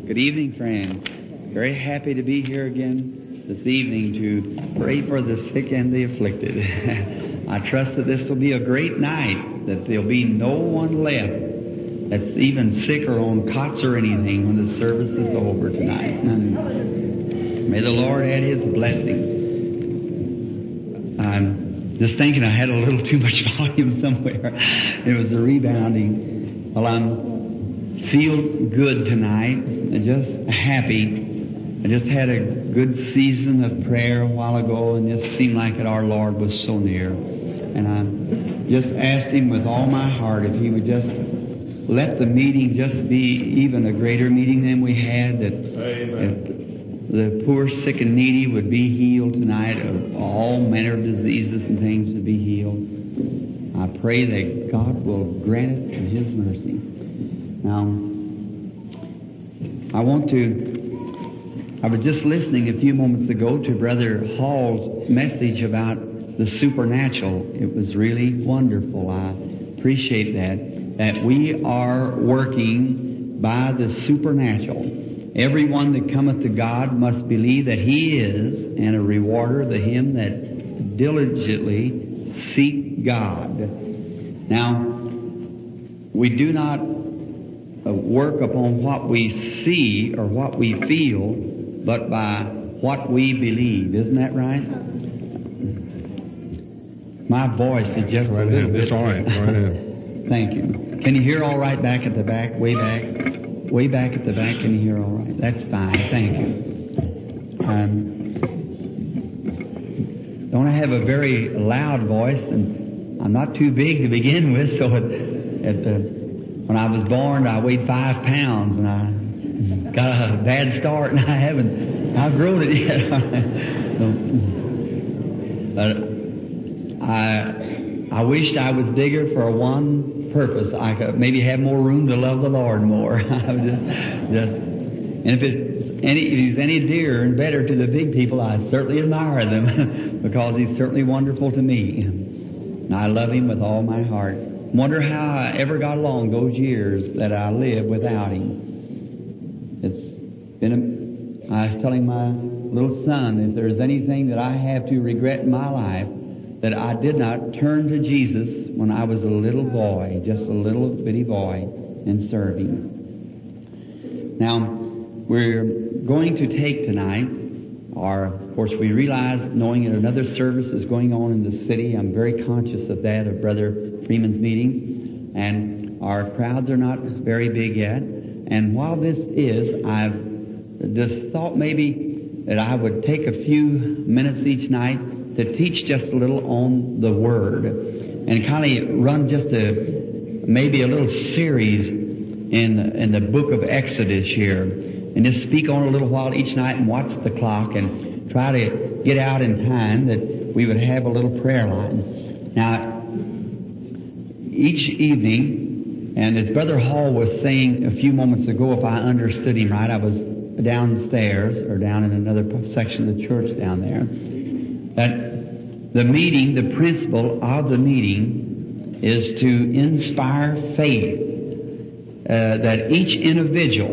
Good evening, friends. Very happy to be here again this evening to pray for the sick and the afflicted. I trust that this will be a great night, that there'll be no one left that's even sick or on cots or anything when the service is over tonight. May the Lord add His blessings. I'm just thinking I had a little too much volume somewhere. It was a rebounding. Well, I'm feel good tonight and just happy. I just had a good season of prayer a while ago, and just seemed like that our Lord was so near. And I just asked Him with all my heart if He would just let the meeting just be even a greater meeting than we had, that the poor, sick, and needy would be healed tonight of all manner of diseases and things to be healed. I pray that God will grant it in His mercy. Now, I was just listening a few moments ago to Brother Hall's message about the supernatural. It was really wonderful. I appreciate that we are working by the supernatural. Everyone that cometh to God must believe that He is, and a rewarder to him that diligently seek God. Now, we do not work upon what we see or what we feel, but by what we believe. Isn't that right? My voice is just a little bit. That's all right. Go ahead. Thank you. Can you hear all right back at the back? Way back? Way back at the back, can you hear all right? That's fine. Thank you. Don't I have a very loud voice, and I'm not too big to begin with, so when I was born, I weighed 5 pounds, and I got a bad start, and I haven't outgrown it yet. But I wished I was bigger for one purpose. I could maybe have more room to love the Lord more. And if He's any dearer and better to the big people, I certainly admire them because He's certainly wonderful to me. And I love Him with all my heart. Wonder how I ever got along those years that I lived without Him. I was telling my little son, if there's anything that I have to regret in my life, that I did not turn to Jesus when I was a little boy, just a little bitty boy, and serve Him. Now, we're going to take tonight, of course we realize, knowing that another service is going on in the city, I'm very conscious of that, of Brother Freeman's meetings, and our crowds are not very big yet. And while this is, I've just thought maybe that I would take a few minutes each night to teach just a little on the Word, and kind of run just maybe a little series in the book of Exodus here, and just speak on a little while each night and watch the clock and try to get out in time that we would have a little prayer line. Now, each evening, and as Brother Hall was saying a few moments ago, if I understood him right, I was downstairs or down in another section of the church down there, that the meeting, the principle of the meeting is to inspire faith, that each individual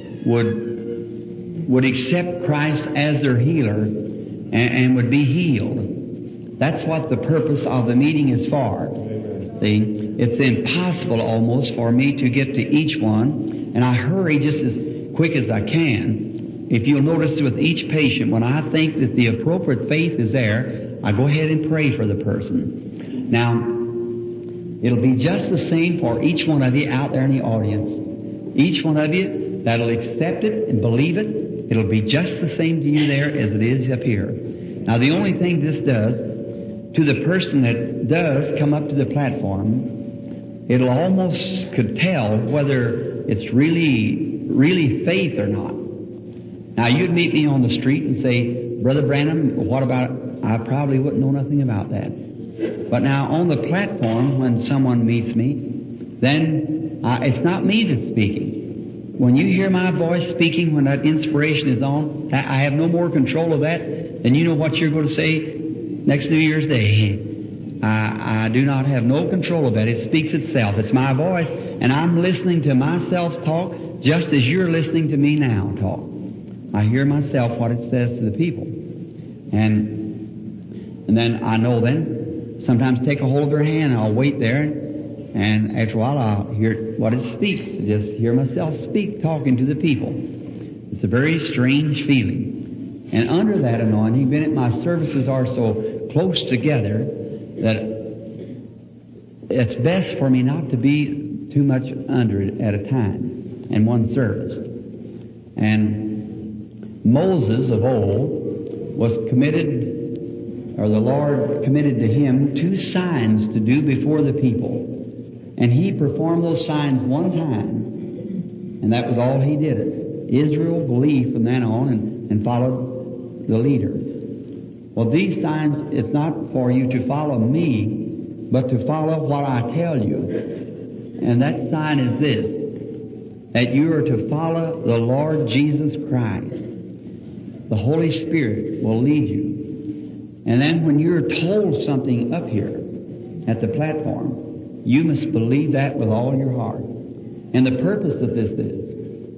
would accept Christ as their healer and would be healed. That's what the purpose of the meeting is for. See, it's impossible almost for me to get to each one, and I hurry just as quick as I can. If you'll notice with each patient, when I think that the appropriate faith is there, I go ahead and pray for the person. Now, it'll be just the same for each one of you out there in the audience. Each one of you that'll accept it and believe it, it'll be just the same to you there as it is up here. Now, the only thing this does, to the person that does come up to the platform, it'll almost could tell whether it's really faith or not. Now, you'd meet me on the street and say, Brother Branham, what about it? I probably wouldn't know nothing about that. But now, on the platform, when someone meets me, then it's not me that's speaking. When you hear my voice speaking, when that inspiration is on, I have no more control of that than you know what you're going to say next New Year's Day. I do not have no control of that. It speaks itself. It's my voice, and I'm listening to myself talk just as you're listening to me now talk. I hear myself what it says to the people. And then I know then, sometimes take a hold of their hand and I'll wait there, and after a while I'll hear what it speaks. I just hear myself speak, talking to the people. It's a very strange feeling. And under that anointing, being that my services are so close together, that it's best for me not to be too much under it at a time in one service. And Moses of old was committed, or the Lord committed to him 2 signs to do before the people. And he performed those signs one time, and that was all he did it. Israel believed from then on and followed the leader. Well, these signs, it's not for you to follow me, but to follow what I tell you. And that sign is this, that you are to follow the Lord Jesus Christ. The Holy Spirit will lead you. And then when you're told something up here at the platform, you must believe that with all your heart. And the purpose of this is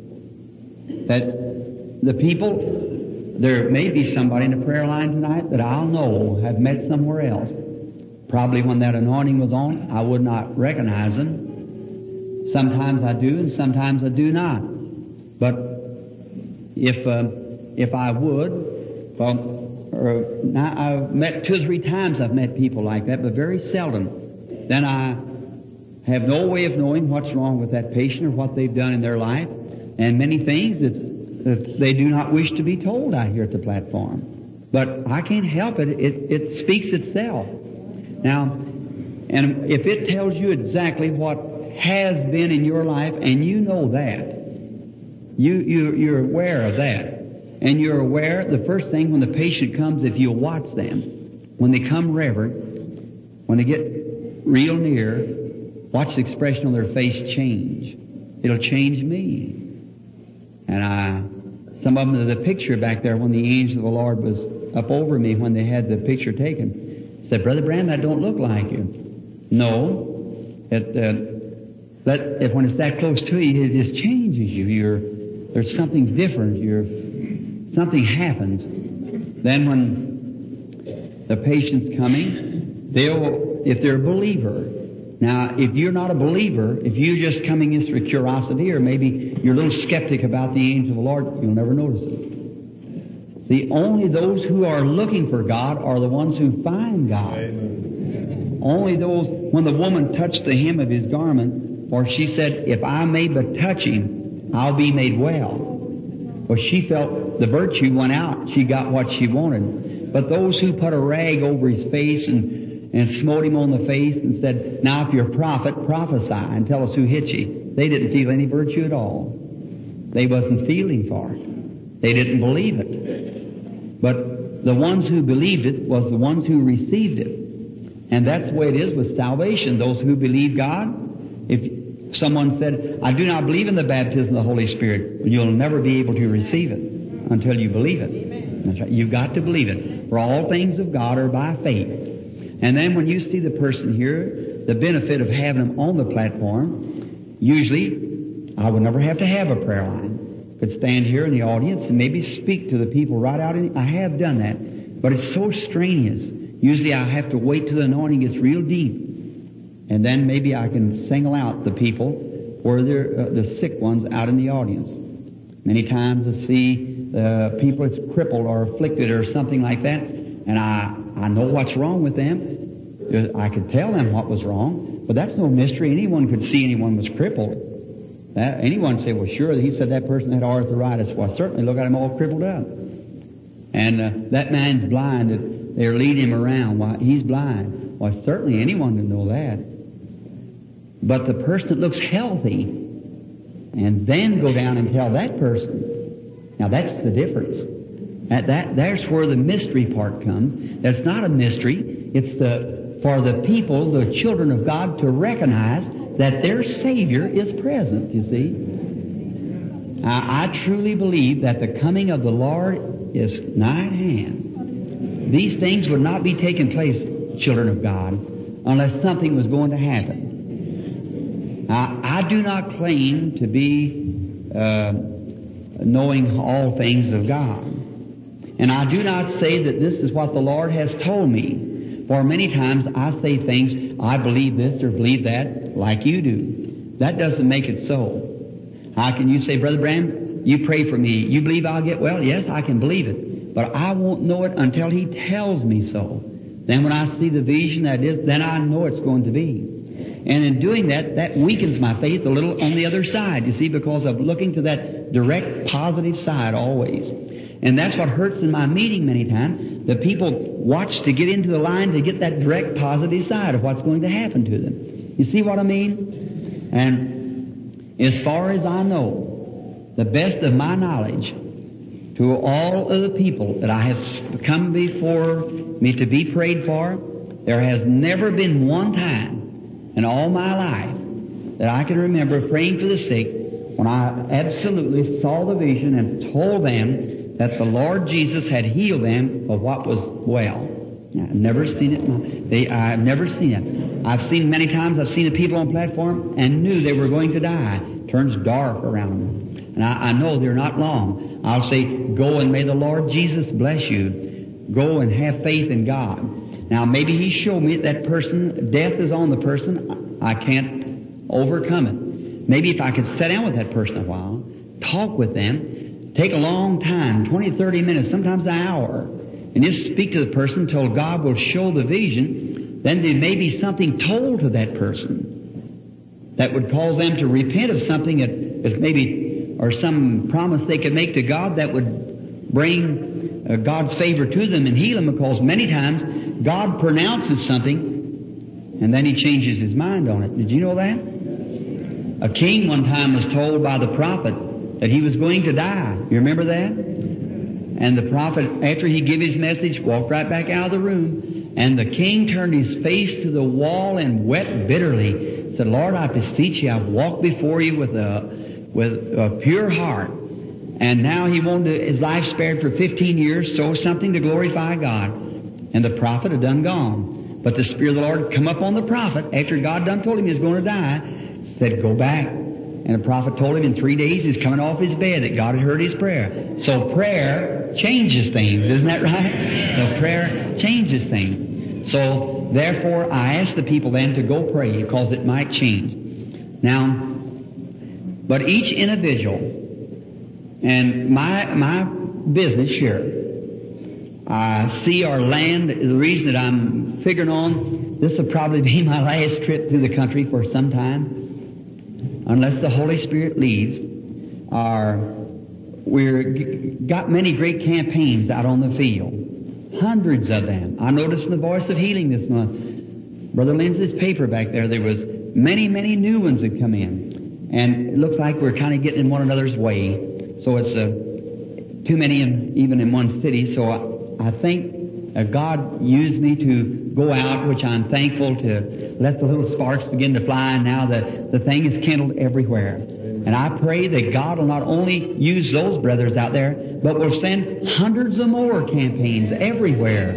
that the people, there may be somebody in the prayer line tonight that I'll know have met somewhere else. Probably when that anointing was on, I would not recognize them. Sometimes I do, and sometimes I do not. But if I would, now I've met 2 or 3 times. I've met people like that, but very seldom. Then I have no way of knowing what's wrong with that patient or what they've done in their life, and many things that they do not wish to be told out here at the platform. But I can't help it. It speaks itself. Now, and if it tells you exactly what has been in your life, and you know that, you're aware of that, and you're aware the first thing when the patient comes, if you'll watch them, when they come reverent, when they get real near, watch the expression on their face change. It'll change me. And some of them, the picture back there when the angel of the Lord was up over me when they had the picture taken, said, Brother Branham, that don't look like you. No. If when it's that close to you, it just changes you. There's something different. Something happens. Then when the patient's coming, if they're a believer. Now, if you're not a believer, if you're just coming in through curiosity, or maybe you're a little skeptic about the angel of the Lord, you'll never notice it. See, only those who are looking for God are the ones who find God. Amen. Only those, when the woman touched the hem of his garment, for she said, if I may but touch him, I'll be made well. Well, she felt the virtue went out. She got what she wanted. But those who put a rag over his face and smote him on the face and said, now if you're a prophet, prophesy and tell us who hit you. They didn't feel any virtue at all. They wasn't feeling for it. They didn't believe it. But the ones who believed it was the ones who received it. And that's the way it is with salvation. Those who believe God, if someone said, I do not believe in the baptism of the Holy Spirit, you'll never be able to receive it until you believe it. That's right. You've got to believe it. For all things of God are by faith. And then when you see the person here, the benefit of having them on the platform, usually I would never have to have a prayer line. Could stand here in the audience and maybe speak to the people right out I have done that. But it's so strenuous. Usually I have to wait till the anointing gets real deep. And then maybe I can single out the people or the sick ones out in the audience. Many times I see people that's crippled or afflicted or something like that, and I know what's wrong with them. I could tell them what was wrong, but that's no mystery. Anyone could see anyone was crippled. Anyone say, well, sure, he said that person had arthritis. Well, certainly look at him all crippled up. And that man's blind, that they're leading him around. Why, he's blind. Well, certainly anyone would know that. But the person that looks healthy, and then go down and tell that person. Now that's the difference. There's where the mystery part comes. That's not a mystery. It's for the people, the children of God, to recognize that their Savior is present, you see. I truly believe that the coming of the Lord is nigh at hand. These things would not be taking place, children of God, unless something was going to happen. Now, I do not claim to be knowing all things of God. And I do not say that this is what the Lord has told me. For many times I say things, I believe this or believe that, like you do. That doesn't make it so. How can you say, Brother Branham, you pray for me, you believe I'll get well? Yes, I can believe it. But I won't know it until He tells me so. Then when I see the vision that is, then I know it's going to be. And in doing that, that weakens my faith a little on the other side, you see, because of looking to that direct positive side always. And that's what hurts in my meeting many times. The people watch to get into the line to get that direct positive side of what's going to happen to them. You see what I mean? And as far as I know, the best of my knowledge, to all of the people that I have come before me to be prayed for, there has never been one time in all my life that I can remember praying for the sick when I absolutely saw the vision and told them that the Lord Jesus had healed them of what was well. I've never seen it. I've never seen it. I've seen many times, I've seen the people on the platform and knew they were going to die. It turns dark around them. And I know they're not long. I'll say, go and may the Lord Jesus bless you. Go and have faith in God. Now maybe He showed me that person, death is on the person, I can't overcome it. Maybe if I could sit down with that person a while, talk with them, take a long time, 20, 30 minutes, sometimes an hour, and just speak to the person till God will show the vision, then there may be something told to that person that would cause them to repent of something that maybe, or some promise they could make to God that would bring God's favor to them and heal them, because many times God pronounces something and then He changes His mind on it. Did you know that? A king one time was told by the prophet that he was going to die. You remember that? And the prophet, after he gave his message, walked right back out of the room. And the king turned his face to the wall and wept bitterly. Said, Lord, I beseech you, I've walked before you with a pure heart. And now he wanted his life spared for 15 years, so something to glorify God. And the prophet had done gone. But the Spirit of the Lord come up on the prophet after God done told him he was going to die, said, go back. And the prophet told him in 3 days he's coming off his bed, that God had heard his prayer. So prayer changes things, isn't that right? So prayer changes things. So therefore I ask the people then to go pray, because it might change. Now, but each individual, and my business here, I see our land, the reason that I'm figuring on, this will probably be my last trip through the country for some time, unless the Holy Spirit leads. We've got many great campaigns out on the field. Hundreds of them. I noticed in the Voice of Healing this month, Brother Lindsay's paper back there was many, many new ones that come in. And it looks like we're kind of getting in one another's way. So it's too many even in one city. So I think God used me to go out, which I'm thankful to let the little sparks begin to fly, and now the thing is kindled everywhere. And I pray that God will not only use those brothers out there, but will send hundreds of more campaigns everywhere.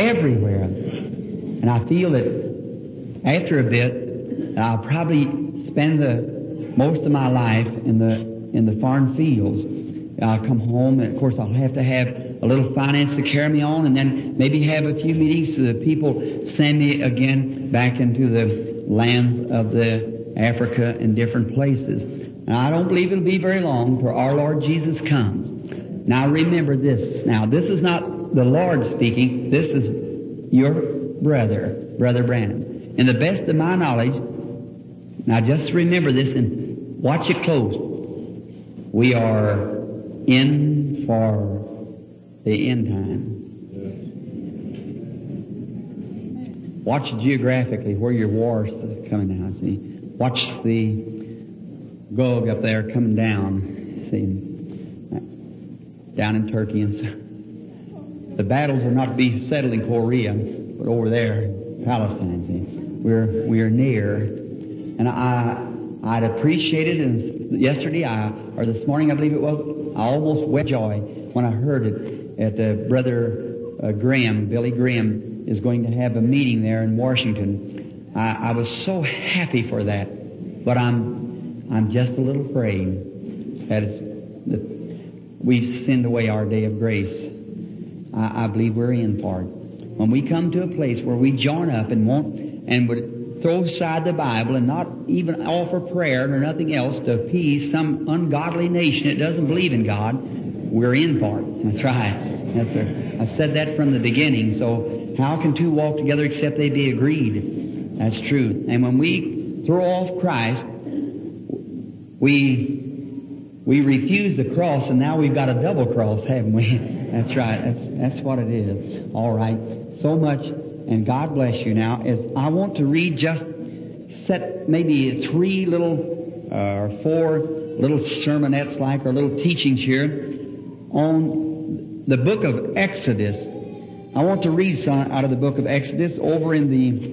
And I feel that after a bit, I'll probably spend most of my life in the foreign fields. I'll come home, and of course I'll have to have a little finance to carry me on, and then maybe have a few meetings so that people send me again back into the lands of the Africa and different places. And I don't believe it'll be very long for our Lord Jesus comes. Now remember this. Now this is not the Lord speaking. This is your Brother Branham. In the best of my knowledge, now just remember this and watch it close. We are in for the end time. Watch geographically where your war's coming down. See, watch the Gog up there coming down. See, down in Turkey and so. The battles are not to be settled in Korea, but over there in Palestine. See, we are near, and I'd appreciate it. And yesterday, or this morning, I believe it was, I almost wept joy when I heard it at Brother Graham, Billy Graham, is going to have a meeting there in Washington. I was so happy for that. But I'm just a little afraid that we've sinned away our day of grace. I believe we're in for it. When we come to a place where we join up and would throw aside the Bible and not even offer prayer or nothing else to appease some ungodly nation that doesn't believe in God, we're in for it. That's right. That's right. I said that from the beginning. So how can two walk together except they be agreed? That's true. And when we throw off Christ, we refuse the cross, and now we've got a double cross, haven't we? That's right. That's what it is. All right. So much, and God bless you. Now, as I want to read, just set maybe 3 little or 4 little sermonettes, like, or little teachings here on the book of Exodus. I want to read some out of the book of Exodus over in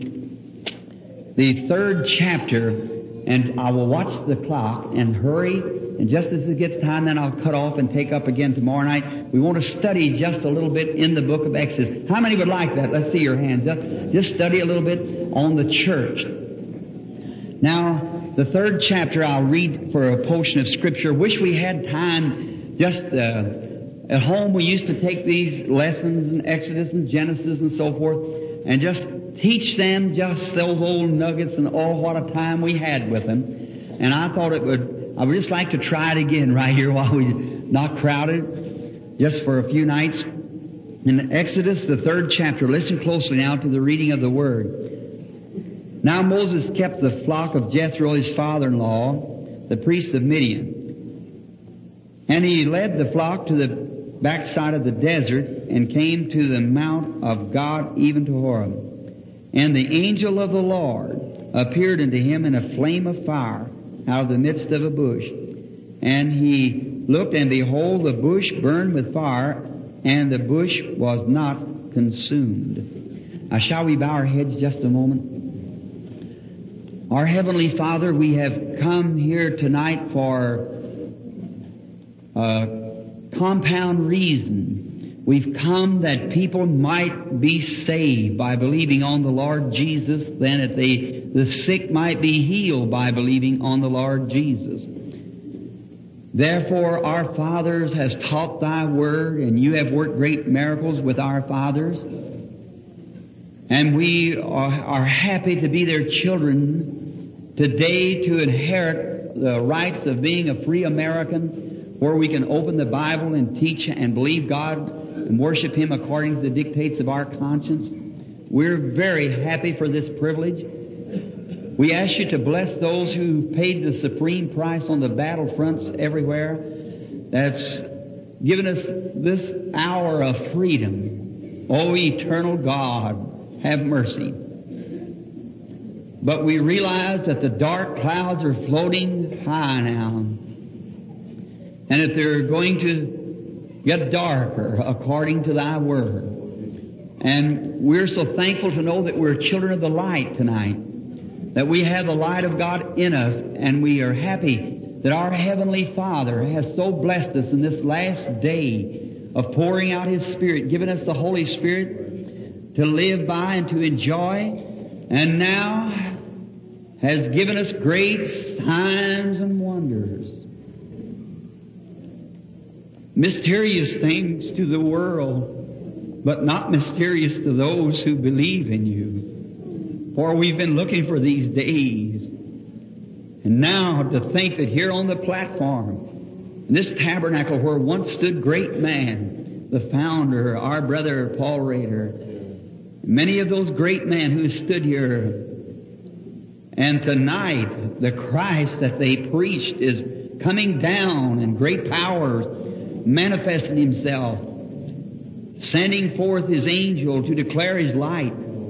the 3rd chapter, and I will watch the clock and hurry. And just as it gets time, then I'll cut off and take up again tomorrow night. We want to study just a little bit in the book of Exodus. How many would like that? Let's see your hands. Just study a little bit on the church. Now, the 3rd chapter I'll read for a portion of Scripture. Wish we had time just at home. We used to take these lessons in Exodus and Genesis and so forth and just teach them just those old nuggets, and what a time we had with them. And I thought I would just like to try it again right here while we're not crowded, just for a few nights. In Exodus, the 3rd chapter, listen closely now to the reading of the Word. Now Moses kept the flock of Jethro, his father-in-law, the priest of Midian. And he led the flock to the backside of the desert and came to the mount of God, even to Horeb. And the angel of the Lord appeared unto him in a flame of fire out of the midst of a bush. And he looked, and behold, the bush burned with fire, and the bush was not consumed. Now, shall we bow our heads just a moment? Our Heavenly Father, we have come here tonight for a compound reason. We've come that people might be saved by believing on the Lord Jesus, then that the sick might be healed by believing on the Lord Jesus. Therefore, our fathers has taught Thy Word, and You have worked great miracles with our fathers. And we are happy to be their children today, to inherit the rights of being a free American, where we can open the Bible and teach and believe God and worship Him according to the dictates of our conscience. We're very happy for this privilege. We ask You to bless those who paid the supreme price on the battlefronts everywhere, that's given us this hour of freedom. Oh, eternal God, have mercy. But we realize that the dark clouds are floating high now, and that they're going to get darker according to Thy Word. And we're so thankful to know that we're children of the light tonight, that we have the light of God in us, and we are happy that our Heavenly Father has so blessed us in this last day of pouring out His Spirit, giving us the Holy Spirit to live by and to enjoy, and now has given us great signs and wonders. Mysterious things to the world, but not mysterious to those who believe in You. For we've been looking for these days. And now to think that here on the platform, in this tabernacle where once stood great man, the founder, our brother Paul Rader, many of those great men who stood here, and tonight the Christ that they preached is coming down in great power, manifesting Himself, sending forth His angel to declare His light.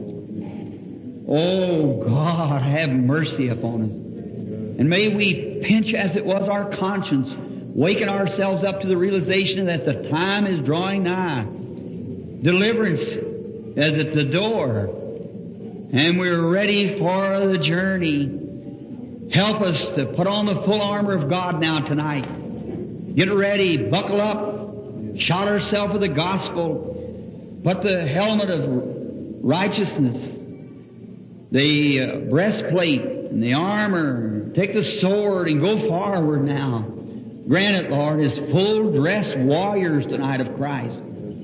Oh, God, have mercy upon us. And may we pinch, as it was our conscience, waken ourselves up to the realization that the time is drawing nigh. Deliverance is at the door, and we're ready for the journey. Help us to put on the full armor of God now tonight. Get ready, buckle up, shod ourselves with the gospel, put the helmet of righteousness, the breastplate and the armor, take the sword and go forward now. Grant it, Lord, as full-dressed warriors tonight of Christ.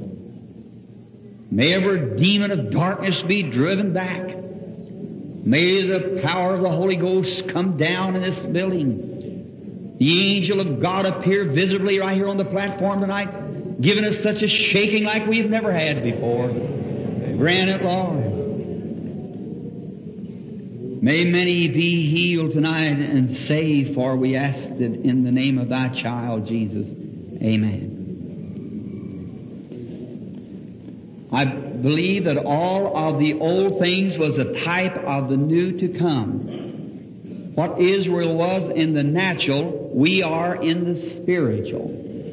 May every demon of darkness be driven back. May the power of the Holy Ghost come down in this building. The angel of God appear visibly right here on the platform tonight, giving us such a shaking like we've never had before. Grant it, Lord. May many be healed tonight and saved, for we ask it in the name of Thy child, Jesus. Amen. I believe that all of the old things was a type of the new to come. What Israel was in the natural, we are in the spiritual.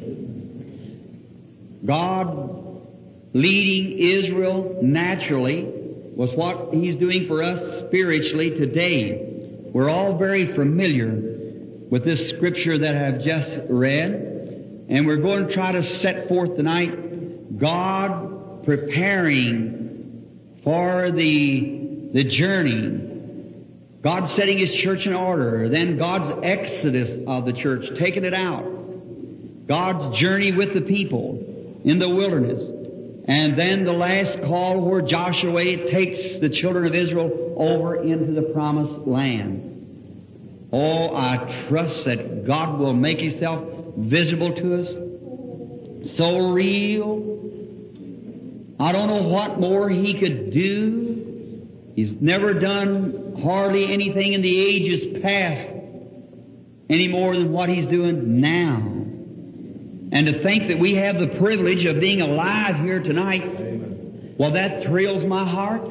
God leading Israel naturally was what He's doing for us spiritually today. We're all very familiar with this scripture that I've just read, and we're going to try to set forth tonight God preparing for the journey, God setting His church in order, then God's exodus of the church, taking it out, God's journey with the people in the wilderness, and then the last call where Joshua takes the children of Israel over into the promised land. Oh, I trust that God will make Himself visible to us, so real. I don't know what more He could do. He's never done hardly anything in the ages past any more than what He's doing now. And to think that we have the privilege of being alive here tonight, well, that thrills my heart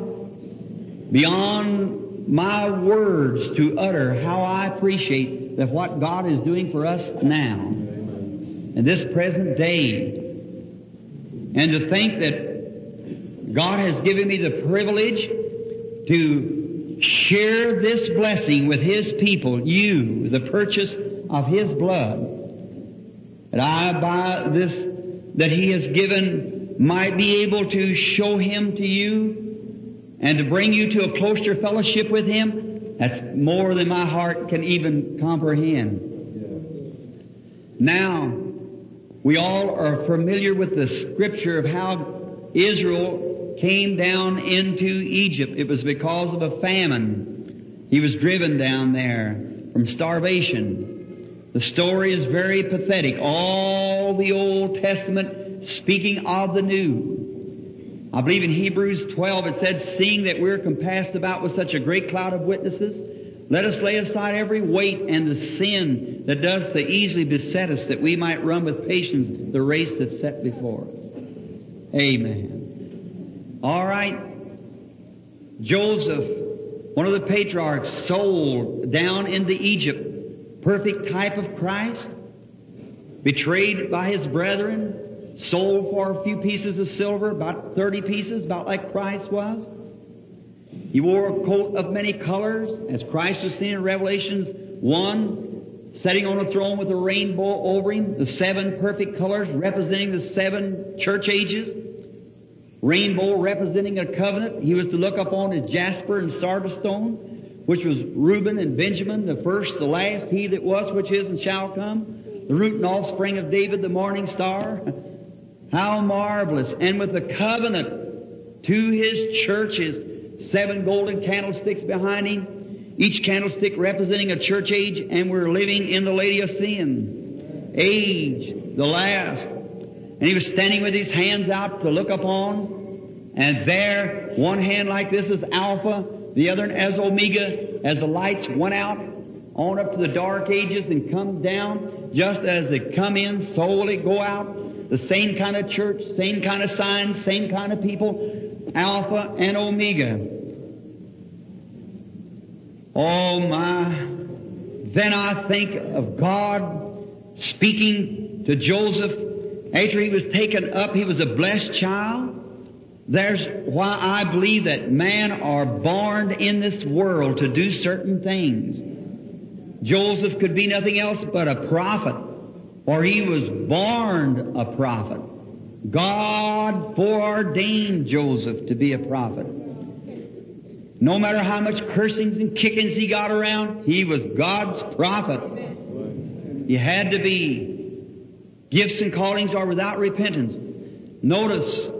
beyond my words to utter how I appreciate that what God is doing for us now in this present day. And to think that God has given me the privilege to share this blessing with His people, you, the purchase of His blood, that I, by this, that He has given, might be able to show Him to you and to bring you to a closer fellowship with Him. That's more than my heart can even comprehend. Now, we all are familiar with the scripture of how Israel came down into Egypt. It was because of a famine. He was driven down there from starvation. The story is very pathetic. All the Old Testament speaking of the New. I believe in Hebrews 12 it said, seeing that we're compassed about with such a great cloud of witnesses, let us lay aside every weight and the sin that does so easily beset us, that we might run with patience the race that's set before us. Amen. All right. Joseph, one of the patriarchs, sold down into Egypt, perfect type of Christ, betrayed by his brethren, sold for a few pieces of silver, about 30 pieces, about like Christ was. He wore a coat of many colors, as Christ was seen in Revelations 1, sitting on a throne with a rainbow over Him, the 7 perfect colors representing the 7 church ages. Rainbow representing a covenant. He was to look upon as jasper and sardis stone, which was Reuben and Benjamin, the first, the last, He that was, which is, and shall come, the root and offspring of David, the morning star. How marvelous. And with the covenant to His churches, 7 golden candlesticks behind Him, each candlestick representing a church age, and we're living in the Laodicean age, the last. And He was standing with His hands out to look upon, and there, one hand like this is Alpha, the other as Omega, as the lights went out on up to the dark ages and come down, just as they come in, so will it go out. The same kind of church, same kind of signs, same kind of people, Alpha and Omega. Oh my! Then I think of God speaking to Joseph after he was taken up. He was a blessed child. There's why I believe that man are born in this world to do certain things. Joseph could be nothing else but a prophet, or he was born a prophet. God foreordained Joseph to be a prophet. No matter how much cursings and kickings he got around, he was God's prophet. He had to be. Gifts and callings are without repentance. Notice,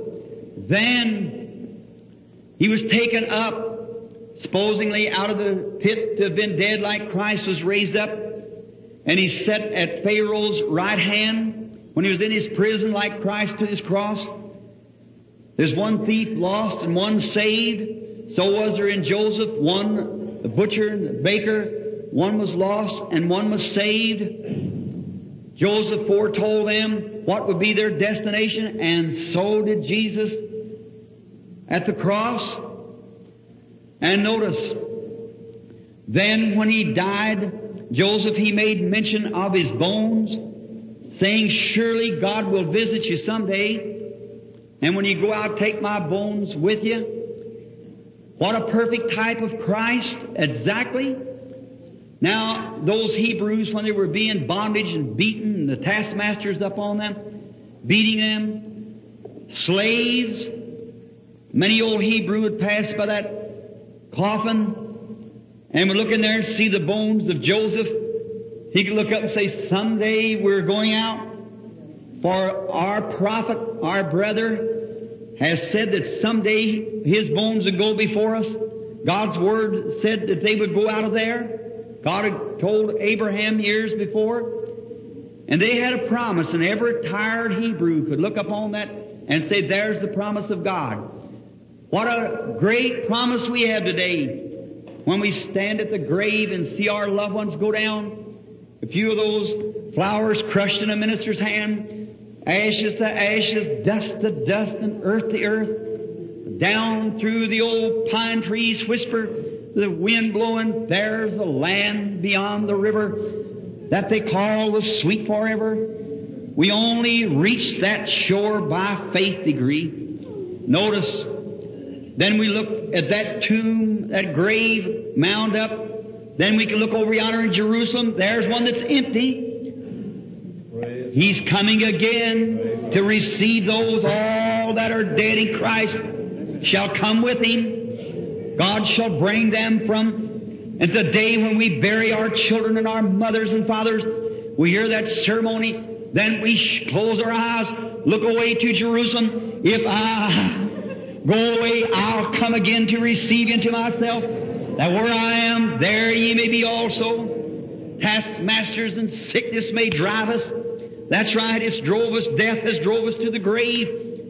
then he was taken up, supposedly out of the pit to have been dead like Christ was raised up, and he sat at Pharaoh's right hand when he was in his prison like Christ to his cross. There's one thief lost and one saved. So was there in Joseph, one, the butcher and the baker, one was lost and one was saved. Joseph foretold them what would be their destination, and so did Jesus at the cross. And notice, then when he died, Joseph, he made mention of his bones, saying, surely God will visit you someday, and when you go out, take my bones with you. What a perfect type of Christ, exactly. Now, those Hebrews, when they were being bondage and beaten, the taskmasters up on them, beating them, slaves, many old Hebrew would pass by that coffin and would look in there and see the bones of Joseph. He could look up and say, someday we're going out, for our prophet, our brother, has said that someday his bones would go before us. God's Word said that they would go out of there. God had told Abraham years before. And they had a promise, and every tired Hebrew could look upon that and say, there's the promise of God. What a great promise we have today when we stand at the grave and see our loved ones go down. A few of those flowers crushed in a minister's hand, ashes to ashes, dust to dust, and earth to earth. Down through the old pine trees whisper, the wind blowing, there's a land beyond the river that they call the sweet forever. We only reach that shore by faith degree. Notice, then we look at that tomb, that grave mound up. Then we can look over yonder in Jerusalem. There's one that's empty. He's coming again to receive those. All that are dead in Christ shall come with Him. God shall bring them from, and the day when we bury our children and our mothers and fathers, we hear that ceremony, then we close our eyes, look away to Jerusalem. If I go away, I'll come again to receive you into myself, that where I am, there ye may be also. Taskmasters and sickness may drive us. That's right, it's drove us, death has drove us to the grave.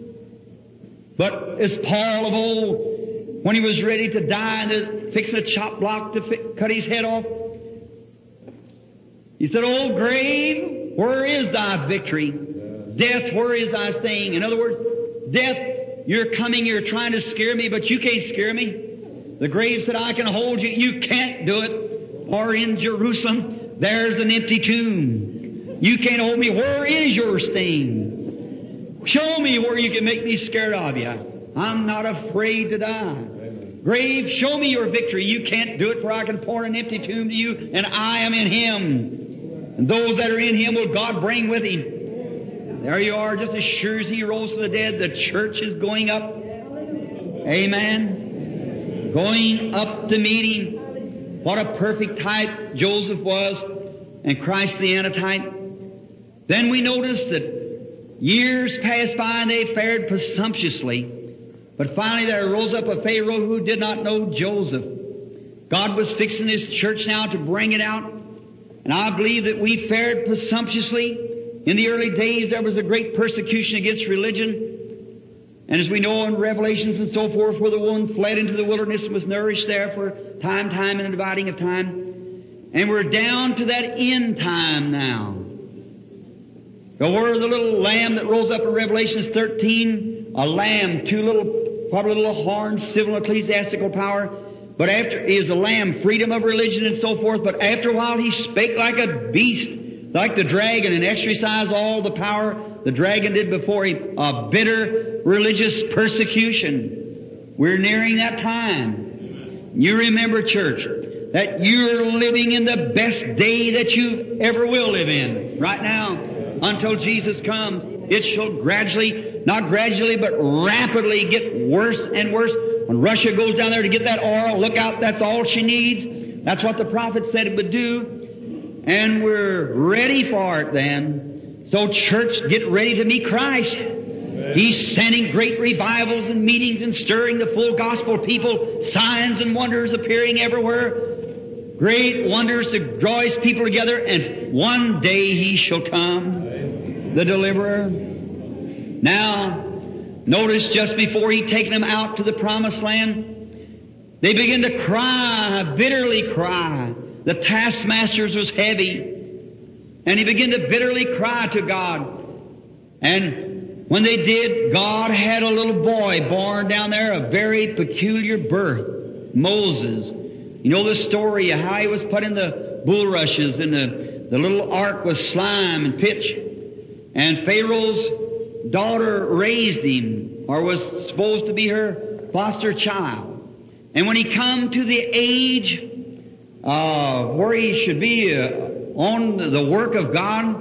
But as Paul of old, when he was ready to die and fixing a chop block to cut his head off, he said, "O grave, where is thy victory? Death, where is thy sting?" In other words, death, you're coming, you're trying to scare me, but you can't scare me. The grave said, "I can hold you." You can't do it. Or in Jerusalem, there's an empty tomb. You can't hold me. Where is your sting? Show me where you can make me scared of you. I'm not afraid to die. Grave, show me your victory. You can't do it, for I can pour an empty tomb to you, and I am in Him. And those that are in Him will God bring with Him. There you are, just as sure as He rose from the dead, the church is going up. Amen. Going up to meet Him. What a perfect type Joseph was, and Christ the antitype. Then we notice that years passed by and they fared presumptuously. But finally there rose up a Pharaoh who did not know Joseph. God was fixing His church now to bring it out. And I believe that we fared presumptuously. In the early days there was a great persecution against religion. And as we know in Revelations and so forth, where the one fled into the wilderness and was nourished there for time and dividing of time. And we're down to that end time now. Where the little lamb that rose up in Revelations 13, a lamb, probably little horns, civil and ecclesiastical power. But after, he is a lamb, freedom of religion and so forth. But after a while he spake like a beast, like the dragon, and exercised all the power the dragon did before him. A bitter religious persecution. We're nearing that time. You remember, church, that you're living in the best day that you ever will live in right now, until Jesus comes. it shall gradually, not gradually, but rapidly get worse and worse. When Russia goes down there to get that oil, look out, that's all she needs. That's what the prophet said it would do. And we're ready for it then. So church, get ready to meet Christ. He's sending great revivals and meetings and stirring the full gospel people, signs and wonders appearing everywhere. Great wonders to draw His people together, and one day He shall come, the deliverer. Now, notice just before He taken them out to the promised land, they begin to cry, bitterly cry. The taskmasters was heavy, and He began to bitterly cry to God. And when they did, God had a little boy born down there, a very peculiar birth, Moses. You know the story of how he was put in the bulrushes, and the little ark was slime and pitch. And Pharaoh's daughter raised him, or was supposed to be her foster child. And when he come to the age where he should be on the work of God,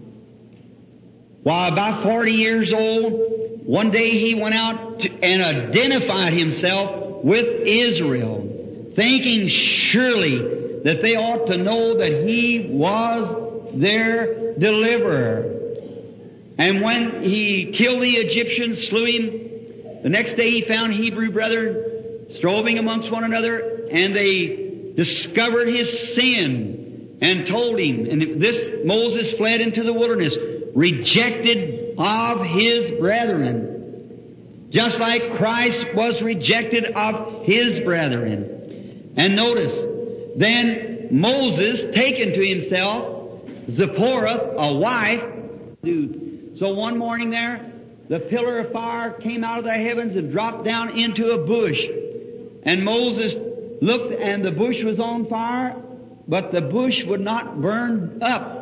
while about 40 years old, one day he went out and identified himself with Israel, thinking surely that they ought to know that he was their deliverer. And when he killed the Egyptians, slew him, the next day he found Hebrew brethren striving amongst one another, and they discovered his sin and told him. And this Moses fled into the wilderness, rejected of his brethren, just like Christ was rejected of his brethren. And notice, then Moses taken to himself Zipporah, a wife. So one morning there, the pillar of fire came out of the heavens and dropped down into a bush. And Moses looked, and the bush was on fire, but the bush would not burn up.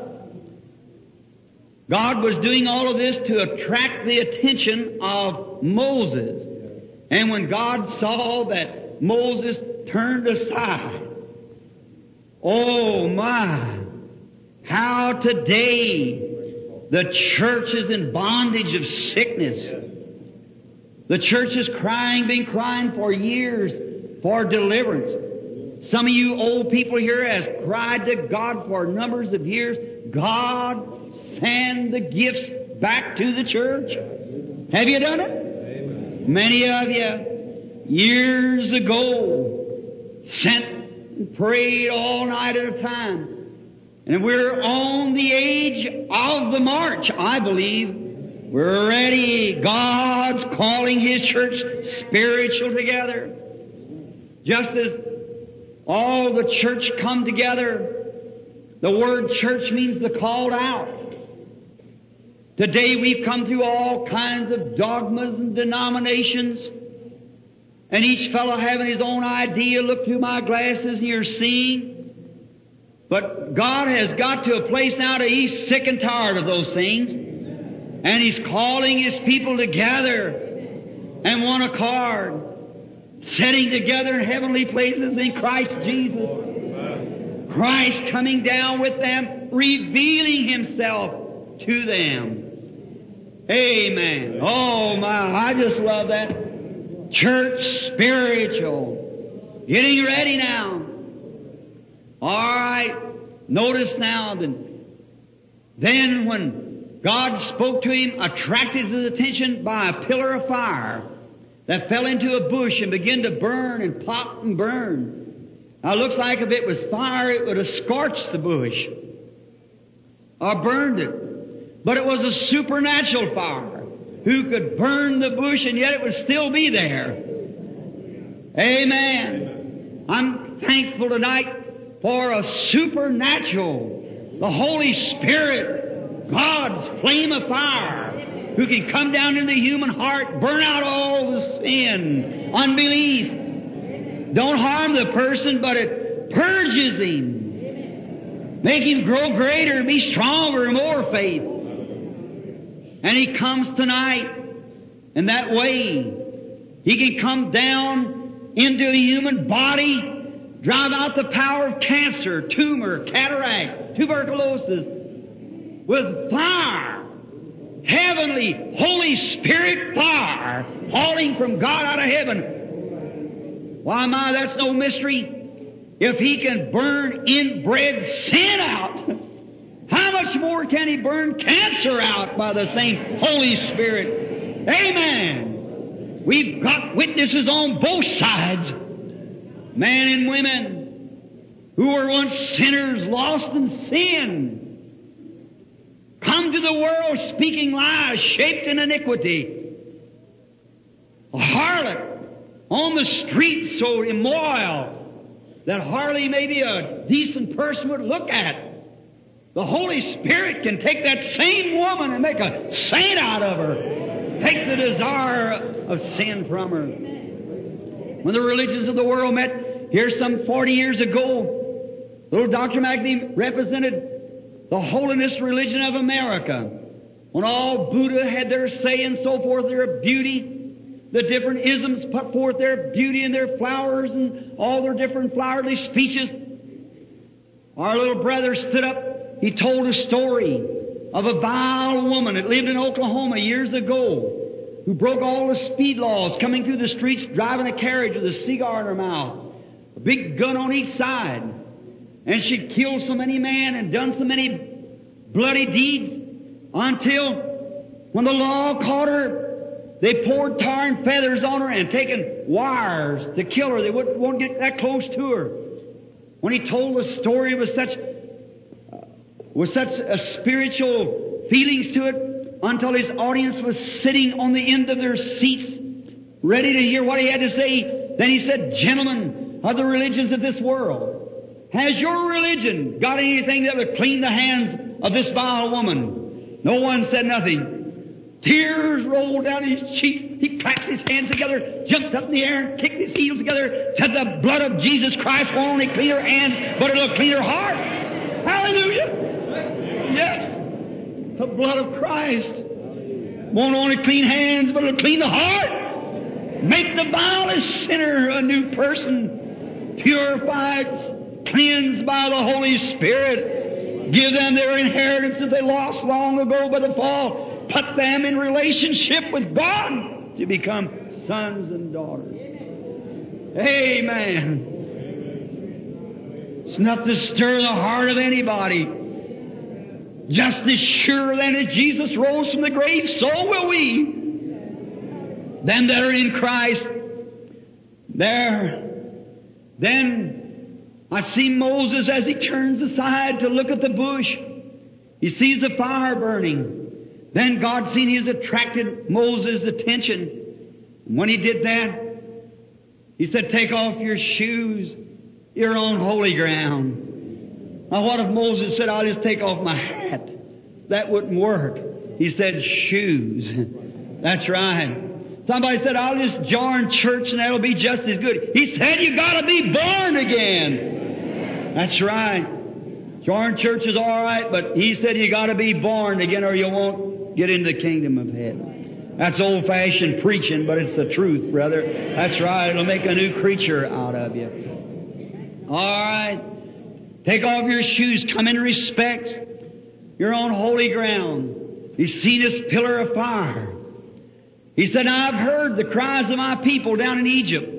God was doing all of this to attract the attention of Moses. And when God saw that Moses turned aside, oh my, how today the church is in bondage of sickness. The church is been crying for years for deliverance. Some of you old people here has cried to God for numbers of years. God, send the gifts back to the church. Have you done it? Amen. Many of you, years ago, sent and prayed all night at a time. And we're on the age of the march, I believe. We're ready. God's calling His church spiritual together. Just as all the church come together, the word church means the called out. Today we've come through all kinds of dogmas and denominations, and each fellow having his own idea. Look through my glasses and you're seeing. But God has got to a place now that He's sick and tired of those things. And He's calling His people together and one accord, sitting together in heavenly places in Christ Jesus. Christ coming down with them, revealing Himself to them. Amen. Oh my, I just love that. Church spiritual. Getting ready now. All right. Notice now then when God spoke to him, attracted his attention by a pillar of fire that fell into a bush and began to burn and pop and burn. Now it looks like if it was fire, it would have scorched the bush or burned it. But it was a supernatural fire who could burn the bush, and yet it would still be there. Amen. I'm thankful tonight for a supernatural, the Holy Spirit, God's flame of fire, who can come down into the human heart, burn out all the sin, unbelief. Don't harm the person, but it purges him. Make him grow greater, be stronger, and more faith. And he comes tonight in that way. He can come down into a human body, drive out the power of cancer, tumor, cataract, tuberculosis with fire. heavenly, Holy Spirit fire falling from God out of heaven. Why, my, that's no mystery. If He can burn inbred sin out, how much more can He burn cancer out by the same Holy Spirit? Amen. We've got witnesses on both sides. Men and women who were once sinners, lost in sin, come to the world speaking lies, shaped in iniquity. A harlot on the street so immoral that hardly maybe a decent person would look at. The Holy Spirit can take that same woman and make a saint out of her. Take the desire of sin from her. When the religions of the world met here some 40 years ago, little Dr. McNee represented the holiness religion of America. When all Buddha had their say and so forth, their beauty, the different isms put forth their beauty and their flowers and all their different flowery speeches. Our little brother stood up. He told a story of a vile woman that lived in Oklahoma years ago who broke all the speed laws, coming through the streets, driving a carriage with a cigar in her mouth, a big gun on each side. And she'd killed so many men and done so many bloody deeds until when the law caught her, they poured tar and feathers on her and taken wires to kill her. They won't get that close to her. When he told the story with such spiritual feelings to it, until his audience was sitting on the end of their seats, ready to hear what he had to say, then he said, "Gentlemen of the religions of this world, has your religion got anything that would clean the hands of this vile woman?" No one said nothing. Tears rolled down his cheeks. He clapped his hands together, jumped up in the air, kicked his heels together, said, "The blood of Jesus Christ won't only clean her hands, but it'll clean her heart." Hallelujah! Yes, the blood of Christ won't only clean hands, but it'll clean the heart. Make the vilest sinner a new person, purified, cleansed by the Holy Spirit. Give them their inheritance that they lost long ago by the fall. Put them in relationship with God to become sons and daughters. Amen. It's not to stir the heart of anybody. Just as sure then as Jesus rose from the grave, so will we. Them that are in Christ, Then I see Moses as he turns aside to look at the bush. He sees the fire burning. Then God seen He's attracted Moses' attention. And when He did that, He said, "Take off your shoes. You're on holy ground." Now what if Moses said, "I'll just take off my hat"? That wouldn't work. He said, "Shoes." That's right. Somebody said, "I'll just join church and that'll be just as good." He said, "You gotta be born again." That's right. Join church is all right, but He said you gotta be born again or you won't get into the kingdom of heaven. That's old-fashioned preaching, but it's the truth, brother. That's right. It'll make a new creature out of you. All right. Take off your shoes. Come in respect. You're on holy ground. He's seen this pillar of fire. He said, "Now I've heard the cries of my people down in Egypt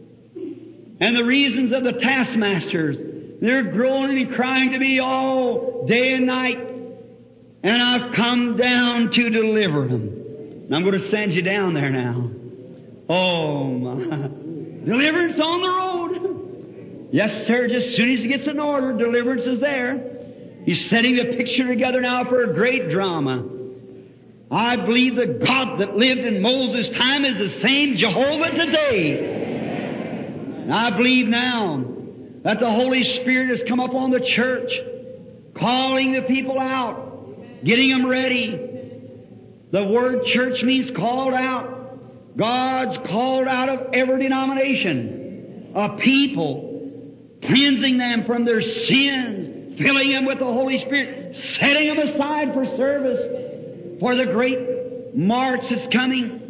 and the reasons of the taskmasters. They're groaning and crying to me all day and night. And I've come down to deliver them." And I'm going to send you down there now. Oh, my. Deliverance on the road. Yes, sir. Just as soon as He gets in order, deliverance is there. He's setting a picture together now for a great drama. I believe the God that lived in Moses' time is the same Jehovah today. And I believe now that the Holy Spirit has come upon the church, calling the people out, getting them ready. The word church means called out. God's called out of every denomination a people, cleansing them from their sins, filling them with the Holy Spirit, setting them aside for service, for the great march that's coming.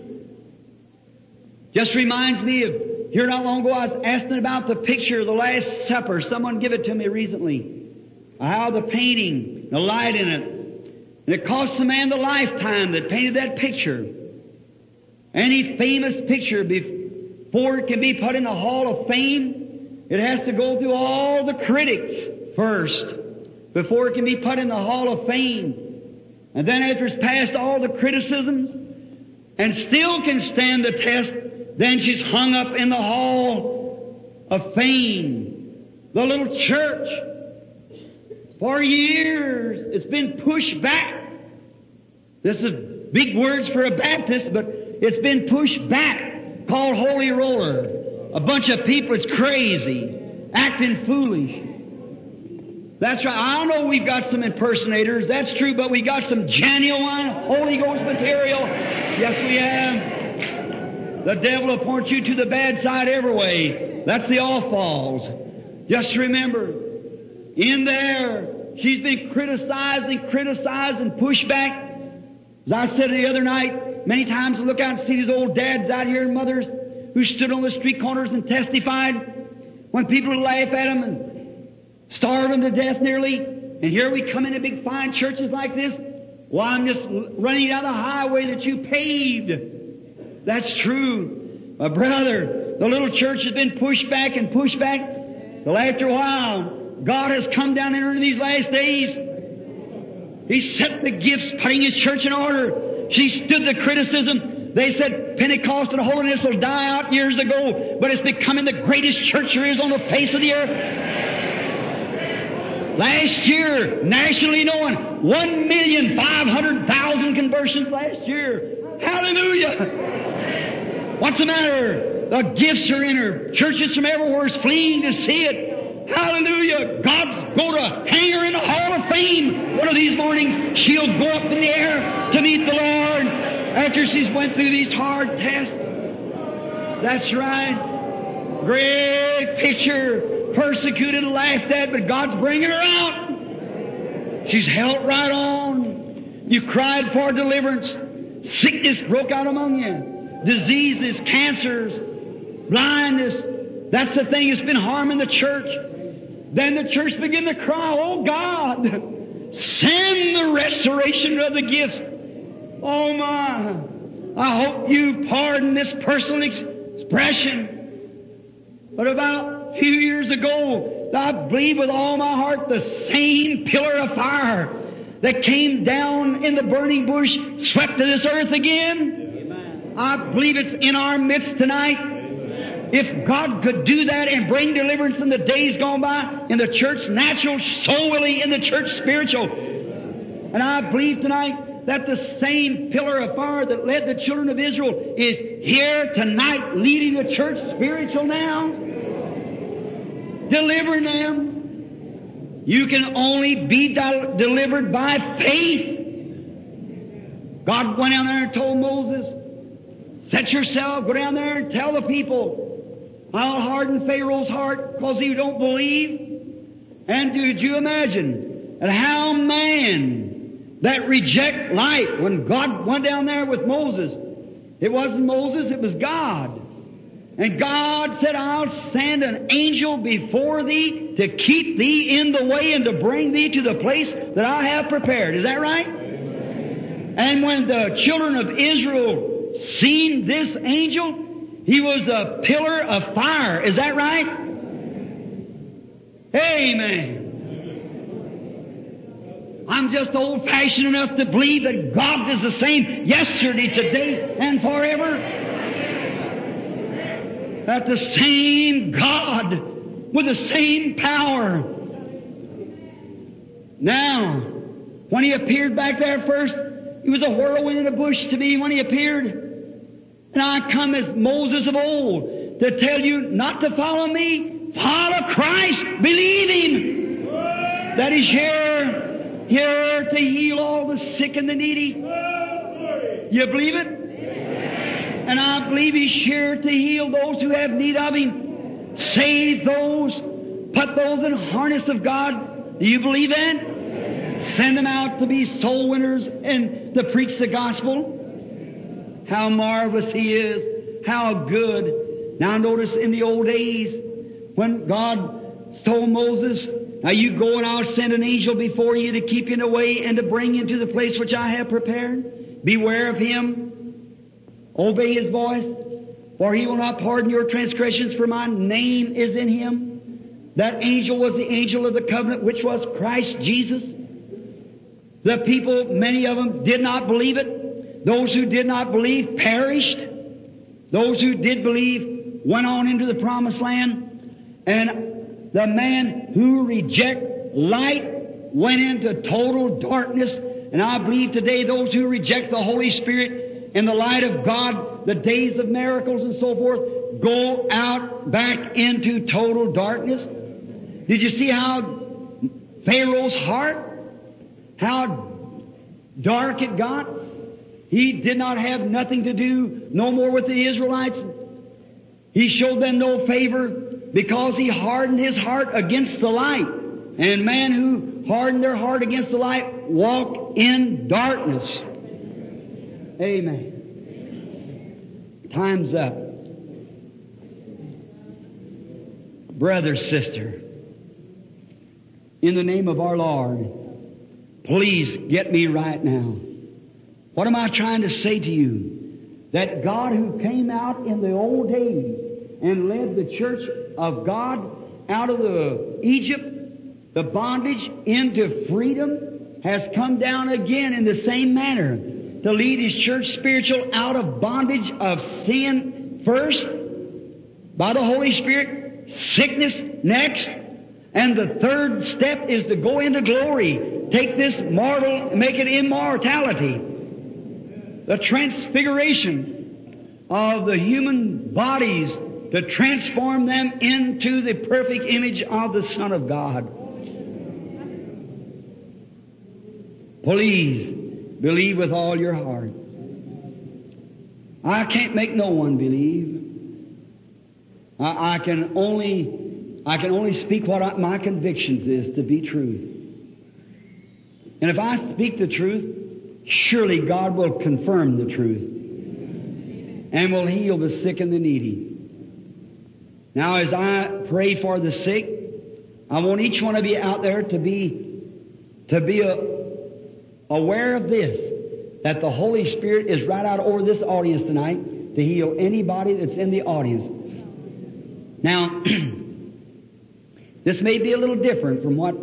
Just reminds me of, here not long ago I was asking about the picture of the Last Supper. Someone gave it to me recently. How the painting, the light in it. And it cost the man the lifetime that painted that picture. Any famous picture, before it can be put in the Hall of Fame, it has to go through all the critics first, before it can be put in the Hall of Fame. And then after it's passed all the criticisms, and still can stand the test, then she's hung up in the Hall of Fame. The little church, for years, it's been pushed back. This is big words for a Baptist, but it's been pushed back, called Holy Roller. A bunch of people, it's crazy, acting foolish. That's right. I know we've got some impersonators, that's true, but we got some genuine Holy Ghost material. Yes, we have. The devil will point you to the bad side every way. That's the all falls. Just remember, in there, she's been criticized and pushed back. As I said the other night, many times I look out and see these old dads out here and mothers who stood on the street corners and testified when people would laugh at them and starve them to death nearly. And here we come into big fine churches like this. Well, I'm just running down the highway that you paved. That's true. My brother, the little church has been pushed back and pushed back. Till after a while, God has come down in her in these last days. He set the gifts, putting His church in order. She stood the criticism. They said Pentecost and holiness will die out years ago, but it's becoming the greatest church there is on the face of the earth. Last year, nationally known, 1,500,000 conversions last year. Hallelujah! What's the matter? The gifts are in her. Churches from everywhere is fleeing to see it. Hallelujah! God's going to hang her in the Hall of Fame. One of these mornings, she'll go up in the air to meet the Lord after she's went through these hard tests. That's right. Great picture. Persecuted and laughed at, but God's bringing her out. She's held right on. You cried for deliverance. Sickness broke out among you. Diseases, cancers, blindness. That's the thing that's been harming the church. Then the church began to cry, oh God, send the restoration of the gifts. Oh my, I hope you pardon this personal expression. But about a few years ago, I believe with all my heart the same pillar of fire that came down in the burning bush swept to this earth again. Amen. I believe it's in our midst tonight. Amen. If God could do that and bring deliverance in the days gone by, in the church natural, so will He in the church spiritual. And I believe tonight that the same pillar of fire that led the children of Israel is here tonight leading the church spiritual now. Delivering them. You can only be delivered by faith. God went down there and told Moses, set yourself, go down there and tell the people, I'll harden Pharaoh's heart because he don't believe. And did you imagine that how man that reject light, when God went down there with Moses, it wasn't Moses, it was God. And God said, I'll send an angel before thee to keep thee in the way and to bring thee to the place that I have prepared. Is that right? And when the children of Israel seen this angel, he was a pillar of fire. Is that right? Amen. I'm just old-fashioned enough to believe that God is the same yesterday, today, and forever. That the same God with the same power. Now, when He appeared back there first, He was a whirlwind in a bush to me when He appeared. And I come as Moses of old to tell you not to follow me, follow Christ, believe Him. That He's here to heal all the sick and the needy. You believe it? And I believe He's here to heal those who have need of Him. Save those. Put those in harness of God. Do you believe that? Send them out to be soul winners and to preach the gospel. How marvelous He is. How good. Now notice in the old days when God told Moses Now you go and I'll send an angel before you to keep you in the way and to bring you to the place which I have prepared. Beware of him. Obey his voice. For he will not pardon your transgressions, for my name is in him. That angel was the angel of the covenant, which was Christ Jesus. The people, many of them, did not believe it. Those who did not believe perished. Those who did believe went on into the promised land. And the man who reject light went into total darkness. And I believe today those who reject the Holy Spirit in the light of God, the days of miracles and so forth, go out back into total darkness. Did you see how Pharaoh's heart, how dark it got? He did not have nothing to do no more with the Israelites. He showed them no favor because he hardened his heart against the light. And man who hardened their heart against the light walk in darkness. Amen. Time's up. Brother, sister, in the name of our Lord, please get me right now. What am I trying to say to you? That God who came out in the old days and led the church of God out of the Egypt, the bondage, into freedom, has come down again in the same manner to lead His church spiritual out of bondage of sin first, by the Holy Spirit, sickness next, and the third step is to go into glory. Take this mortal and make it immortality. The transfiguration of the human bodies to transform them into the perfect image of the Son of God. Please believe with all your heart. I can't make no one believe. I can only speak what my convictions is to be truth. And if I speak the truth, surely God will confirm the truth and will heal the sick and the needy. Now, as I pray for the sick, I want each one of you out there to be aware of this, that the Holy Spirit is right out over this audience tonight to heal anybody that's in the audience. Now, this may be a little different from what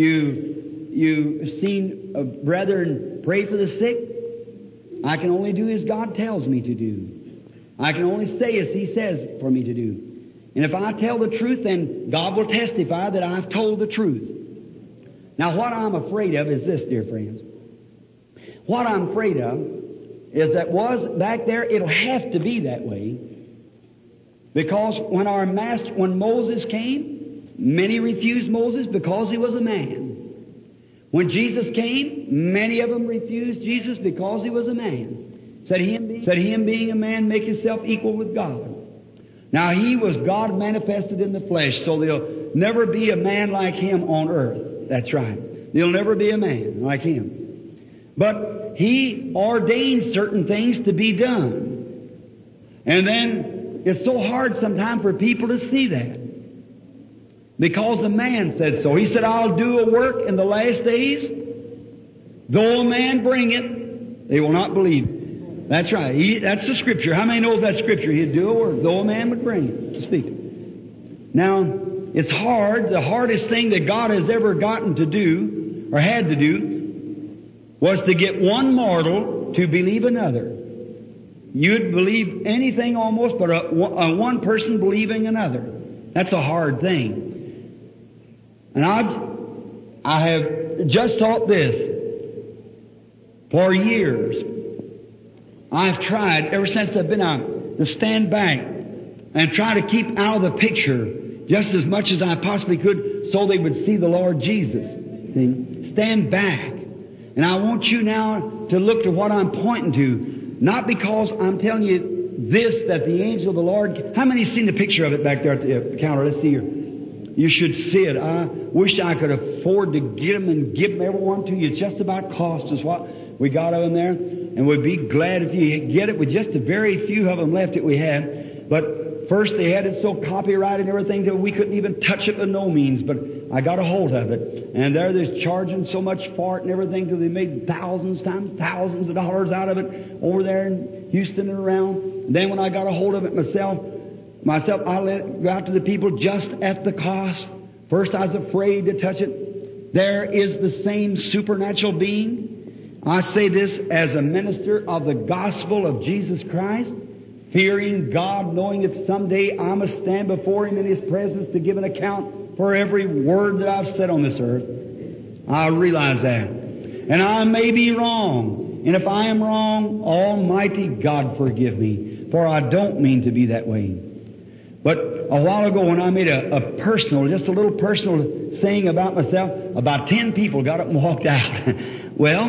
you've seen brethren pray for the sick. I can only do as God tells me to do. I can only say as He says for me to do. And if I tell the truth, then God will testify that I've told the truth. Now, what I'm afraid of is this, dear friends. What I'm afraid of is that was back there, it'll have to be that way. Because when Moses came, many refused Moses because he was a man. When Jesus came, many of them refused Jesus because he was a man. Said him being a man, make himself equal with God. Now, he was God manifested in the flesh, so there'll never be a man like him on earth. That's right. There'll never be a man like him. But he ordained certain things to be done. And then it's so hard sometimes for people to see that. Because the man said so. He said, I'll do a work in the last days. Though a man bring it, they will not believe. That's right. That's the Scripture. How many knows that Scripture? He'd do a work, though a man would bring it to speak it. Now, it's hard. The hardest thing that God has ever gotten to do, or had to do, was to get one mortal to believe another. You'd believe anything almost, but a one person believing another. That's a hard thing. And I have just taught this for years. I've tried, ever since I've been out, to stand back and try to keep out of the picture just as much as I possibly could so they would see the Lord Jesus. See? Stand back. And I want you now to look to what I'm pointing to. Not because I'm telling you this, that the angel of the Lord... How many have seen the picture of it back there at the counter? Let's see here. You should see it. I wish I could afford to get them and give them everyone to you. It just about cost us what we got of them there. And we'd be glad if you get it with just the very few of them left that we have. But first they had it so copyrighted and everything that we couldn't even touch it by no means, but I got a hold of it. And there they're charging so much for it and everything till they made thousands of dollars out of it over there in Houston and around. And then when I got a hold of it myself, I let it go out to the people just at the cost. First I was afraid to touch it. There is the same supernatural being. I say this as a minister of the gospel of Jesus Christ, fearing God, knowing that someday I must stand before Him in His presence to give an account for every word that I've said on this earth. I realize that. And I may be wrong. And if I am wrong, Almighty God forgive me, for I don't mean to be that way. But a while ago when I made just a little personal saying about myself, about 10 people got up and walked out. Well,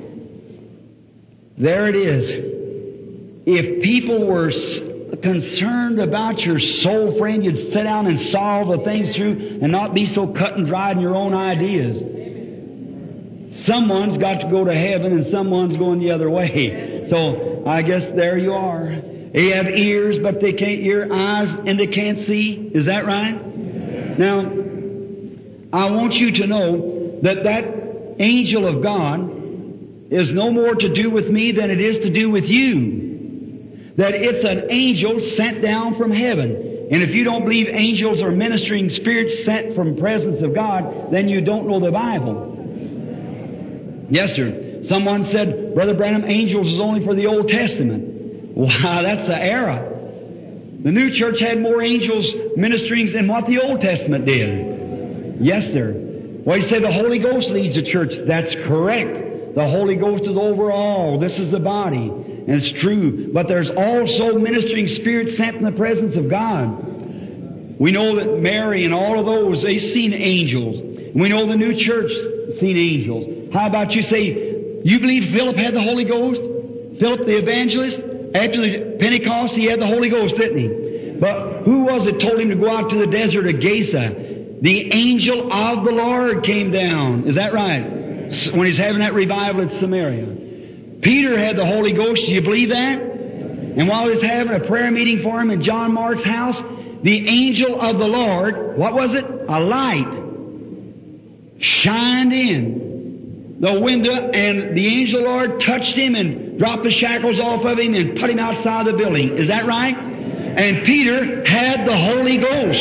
there it is. If people were concerned about your soul, friend, you'd sit down and solve the things through and not be so cut and dried in your own ideas. Someone's got to go to heaven and someone's going the other way. So I guess there you are. They have ears, but they can't hear, eyes, and they can't see. Is that right? Now, I want you to know that angel of God is no more to do with me than it is to do with you. That it's an angel sent down from heaven. And if you don't believe angels are ministering spirits sent from the presence of God, then you don't know the Bible. Yes, sir. Someone said, Brother Branham, angels is only for the Old Testament. Wow, that's an error. The new church had more angels ministering than what the Old Testament did. Yes, sir. Well, you say the Holy Ghost leads the church. That's correct. The Holy Ghost is over all. This is the body. And it's true. But there's also ministering spirits sent in the presence of God. We know that Mary and all of those, they've seen angels. We know the new church seen angels. How about you say, you believe Philip had the Holy Ghost? Philip the evangelist? After the Pentecost, he had the Holy Ghost, didn't he? But who was it told him to go out to the desert of Gaza? The angel of the Lord came down. Is that right? When he's having that revival at Samaria. Peter had the Holy Ghost. Do you believe that? And while he was having a prayer meeting for him in John Mark's house, the angel of the Lord, what was it? A light shined in the window, and the angel of the Lord touched him and dropped the shackles off of him and put him outside the building. Is that right? And Peter had the Holy Ghost.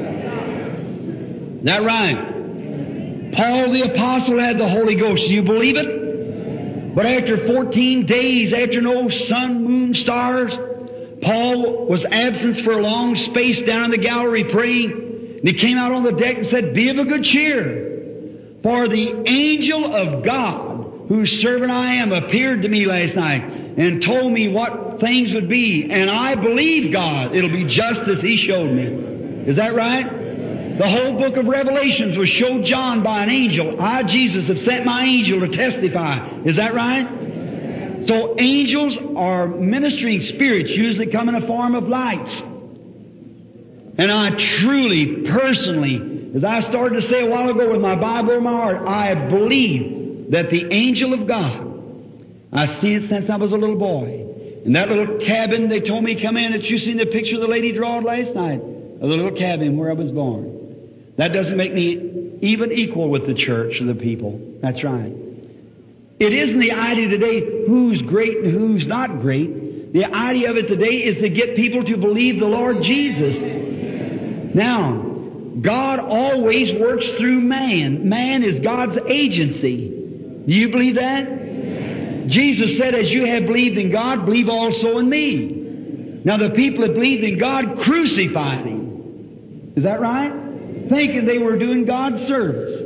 Is that right? Paul the Apostle had the Holy Ghost. Do you believe it? But after 14 days, after no sun, moon, stars, Paul was absent for a long space down in the gallery praying. And he came out on the deck and said, "Be of a good cheer, for the angel of God, whose servant I am, appeared to me last night and told me what things would be. And I believe God. It'll be just as He showed me." Is that right? The whole book of Revelations was showed John by an angel. I, Jesus, have sent my angel to testify. Is that right? So angels are ministering spirits, usually come in a form of lights. And I truly, personally, as I started to say a while ago with my Bible in my heart, I believe that the angel of God, I've seen it since I was a little boy. In that little cabin, they told me, come in, that you seen the picture the lady drawed last night of the little cabin where I was born. That doesn't make me even equal with the church or the people. That's right. It isn't the idea today who's great and who's not great. The idea of it today is to get people to believe the Lord Jesus. Now, God always works through man. Man is God's agency. Do you believe that? Jesus said, as you have believed in God, believe also in me. Now the people that believed in God crucified Him. Is that right? Thinking they were doing God's service.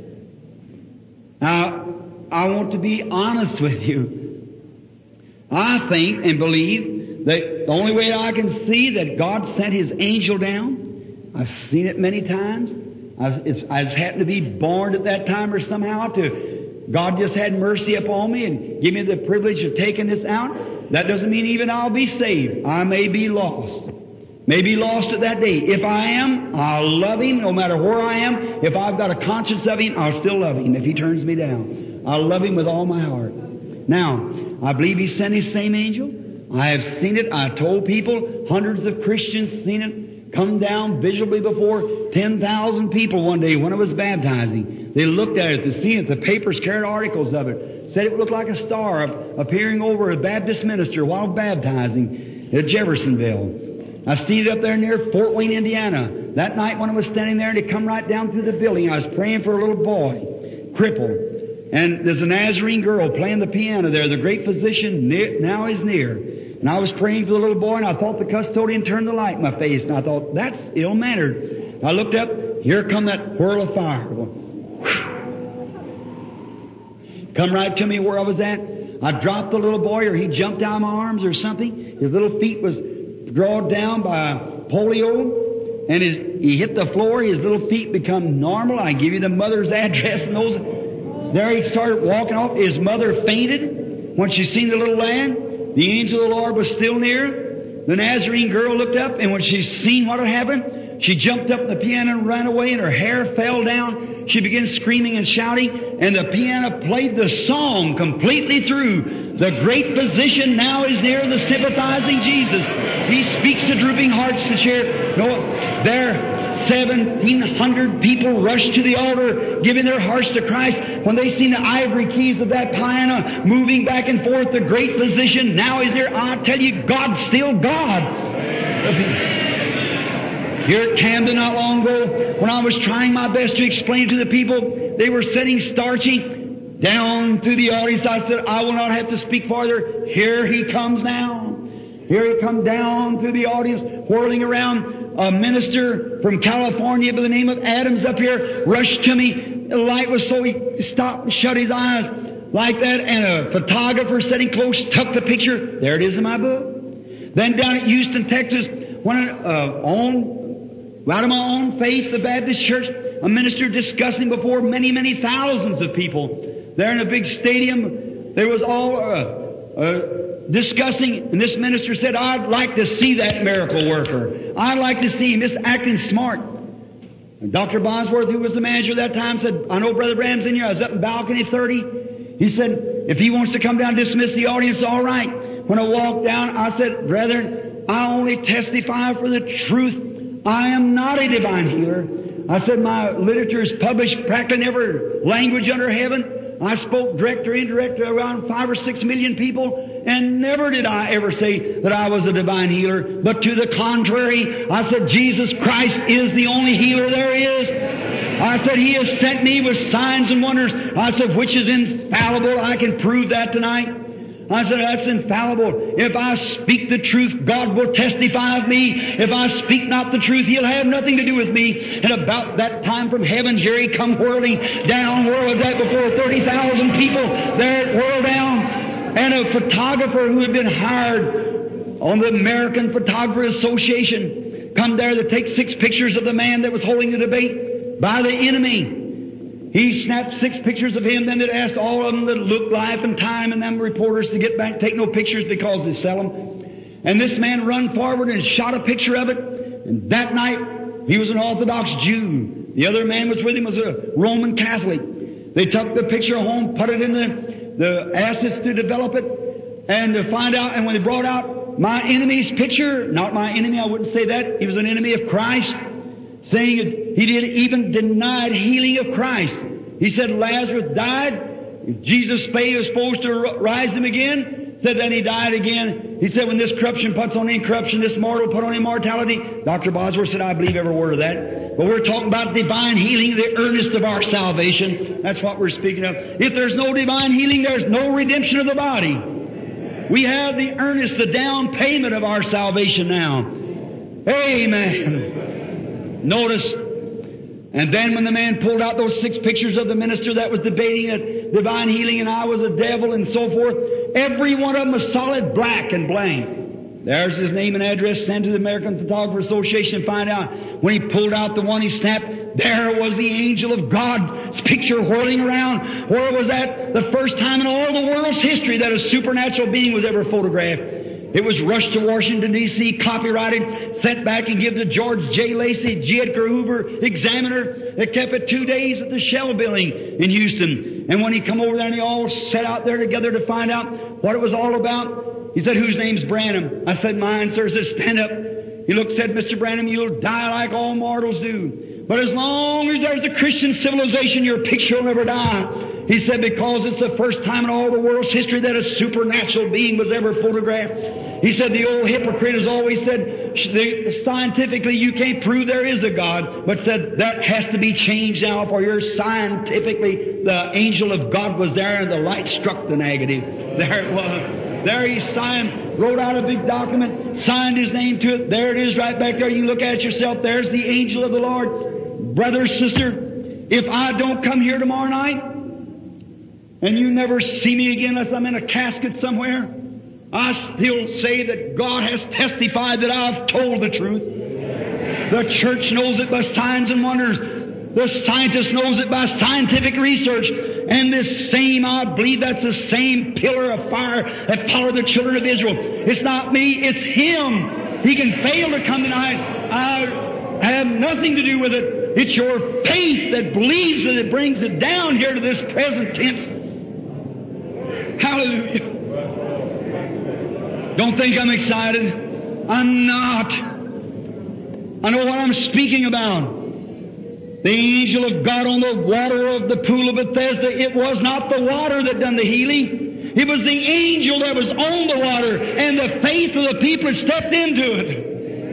Now, I want to be honest with you. I think and believe that the only way I can see that God sent His angel down, I've seen it many times. I just happened to be born at that time or somehow God just had mercy upon me and give me the privilege of taking this out. That doesn't mean even I'll be saved. I may be lost. May be lost at that day. If I am, I'll love Him no matter where I am. If I've got a conscience of Him, I'll still love Him if He turns me down. I'll love Him with all my heart. Now, I believe He sent His same angel. I have seen it. I told people, hundreds of Christians seen it come down visibly before 10,000 people one day when I was baptizing. They looked at it, to see it. The papers carried articles of it. Said it looked like a star appearing over a Baptist minister while baptizing at Jeffersonville. I seen it up there near Fort Wayne, Indiana. That night when I was standing there, and it come right down through the building. I was praying for a little boy, crippled. And there's a Nazarene girl playing the piano there. The great physician now is near. And I was praying for the little boy, and I thought the custodian turned the light in my face. And I thought, that's ill-mannered. I looked up, here come that whirl of fire. Come right to me where I was at. I dropped the little boy, or he jumped out of my arms or something. His little feet was drawn down by polio, and he hit the floor. His little feet become normal. I give you the mother's address and those. There he started walking off. His mother fainted when she seen the little lad. The angel of the Lord was still near. The Nazarene girl looked up, and when she seen what had happened, she jumped up on the piano and ran away, and her hair fell down. She began screaming and shouting, and the piano played the song completely through. The great physician now is near, the sympathizing Jesus. He speaks to drooping hearts to cheer. No, there 1,700 people rushed to the altar, giving their hearts to Christ. When they seen the ivory keys of that piano moving back and forth, the great physician now is there. I tell you, God's still God. Here at Camden not long ago, when I was trying my best to explain to the people, they were sitting starchy down through the audience. I said, I will not have to speak farther. Here he comes now. Here he comes down through the audience, whirling around. A minister from California by the name of Adams up here rushed to me. The light was so he stopped and shut his eyes like that, and a photographer sitting close took the picture. There it is in my book. Then down at Houston, Texas, out of my own faith, the Baptist church, a minister discussing before many, many thousands of people. There in a big stadium, there was all discussing, and this minister said, I'd like to see that miracle worker. I'd like to see him just acting smart. And Dr. Bosworth, who was the manager at that time, said, I know Brother Branham's in here. I was up in balcony 30. He said, if he wants to come down and dismiss the audience, all right. When I walked down, I said, brethren, I only testify for the truth. I am not a divine healer. I said, my literature is published practically in every language under heaven. I spoke direct or indirect to around 5 or 6 million people, and never did I ever say that I was a divine healer. But to the contrary, I said, Jesus Christ is the only healer there is. I said, He has sent me with signs and wonders. I said, which is infallible. I can prove that tonight. I said, that's infallible. If I speak the truth, God will testify of me. If I speak not the truth, He'll have nothing to do with me. And about that time from heaven, here He come whirling down. Where was that before? 30,000 people there it whirled down. And a photographer who had been hired on the American Photographer Association come there to take 6 pictures of the man that was holding the debate by the enemy. He snapped 6 pictures of him, then they asked all of them that looked life and time and them reporters to get back, take no pictures because they sell them. And this man run forward and shot a picture of it. And that night, he was an Orthodox Jew. The other man was with him was a Roman Catholic. They took the picture home, put it in the assets to develop it, and to find out, and when they brought out my enemy's picture, not my enemy, I wouldn't say that, he was an enemy of Christ, saying he did even denied healing of Christ. He said Lazarus died. Jesus was supposed to rise him again. Said then he died again. He said when this corruption puts on incorruption, this mortal put on immortality. Dr. Bosworth said, I believe every word of that. But we're talking about divine healing, the earnest of our salvation. That's what we're speaking of. If there's no divine healing, there's no redemption of the body. We have the earnest, the down payment of our salvation now. Amen. Notice, and then when the man pulled out those 6 pictures of the minister that was debating a divine healing and I was a devil and so forth, every one of them was solid black and blank. There's his name and address. Send to the American Photographer Association and find out. When he pulled out the one he snapped, there was the angel of God's picture whirling around. Where was that? The first time in all the world's history that a supernatural being was ever photographed. It was rushed to Washington, D.C., copyrighted, sent back and given to George J. Lacey, G. Edgar Hoover, Examiner. They kept it 2 days at the Shell Building in Houston. And when he come over there and they all sat out there together to find out what it was all about, he said, "Whose name's Branham?" I said, "Mine, sir." He said, "Stand up." He looked, said, "Mr. Branham, you'll die like all mortals do. But as long as there's a Christian civilization, your picture will never die." He said, "Because it's the first time in all the world's history that a supernatural being was ever photographed." He said, "The old hypocrite has always said, scientifically you can't prove there is a God," but said that has to be changed now, for you're scientifically, the angel of God was there and the light struck the negative. There it was. There he signed, wrote out a big document, signed his name to it. There it is right back there. You can look at it yourself. There's the angel of the Lord. Brother, sister, if I don't come here tomorrow night, and you never see me again unless I'm in a casket somewhere, I still say that God has testified that I've told the truth. The church knows it by signs and wonders. The scientist knows it by scientific research. And this same, I believe that's the same pillar of fire that followed the children of Israel. It's not me, it's Him. He can fail to come tonight. I have nothing to do with it. It's your faith that believes that it brings it down here to this present tense. Hallelujah. Don't think I'm excited. I'm not. I know what I'm speaking about. The angel of God on the water of the pool of Bethesda, it was not the water that done the healing. It was the angel that was on the water, and the faith of the people had stepped into it.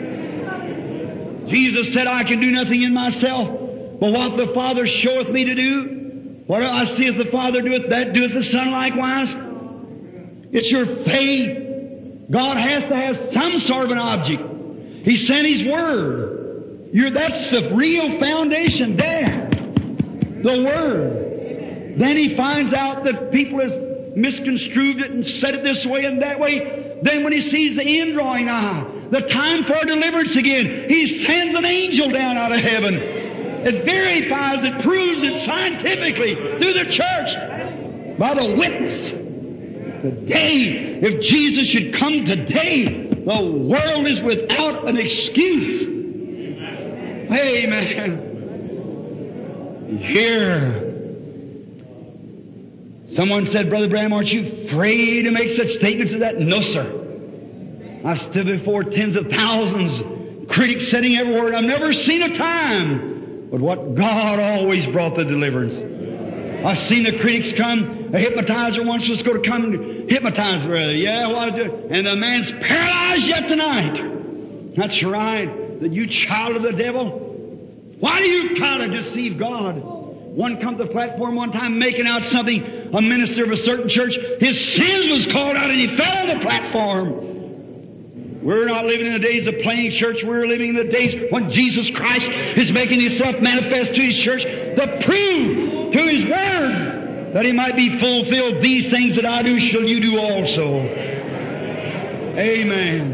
Jesus said, "I can do nothing in myself, but what the Father showeth me to do, what I seeth the Father doeth, that doeth the Son likewise." It's your faith. God has to have some sort of an object. He sent His Word. That's the real foundation there. The Word. Then He finds out that people has misconstrued it and said it this way and that way. Then when He sees the end drawing nigh, the time for deliverance again, He sends an angel down out of heaven. It verifies, it proves it scientifically through the church by the witness. Today, if Jesus should come today, the world is without an excuse. Amen. Here, someone said, "Brother Branham, aren't you afraid to make such statements as that?" No, sir. I stood before tens of thousands, critics sitting everywhere. I've never seen a time but what God always brought the deliverance. I've seen the critics come. A hypnotizer once was going to come and hypnotize the brother. Yeah, what is it? And the man's paralyzed yet tonight. That's right. That you child of the devil. Why do you try to deceive God? One come to the platform one time making out something, a minister of a certain church, his sins was called out and he fell on the platform. We're not living in the days of playing church. We're living in the days when Jesus Christ is making Himself manifest to His church to prove to His Word that He might be fulfilled. These things that I do shall you do also. Amen.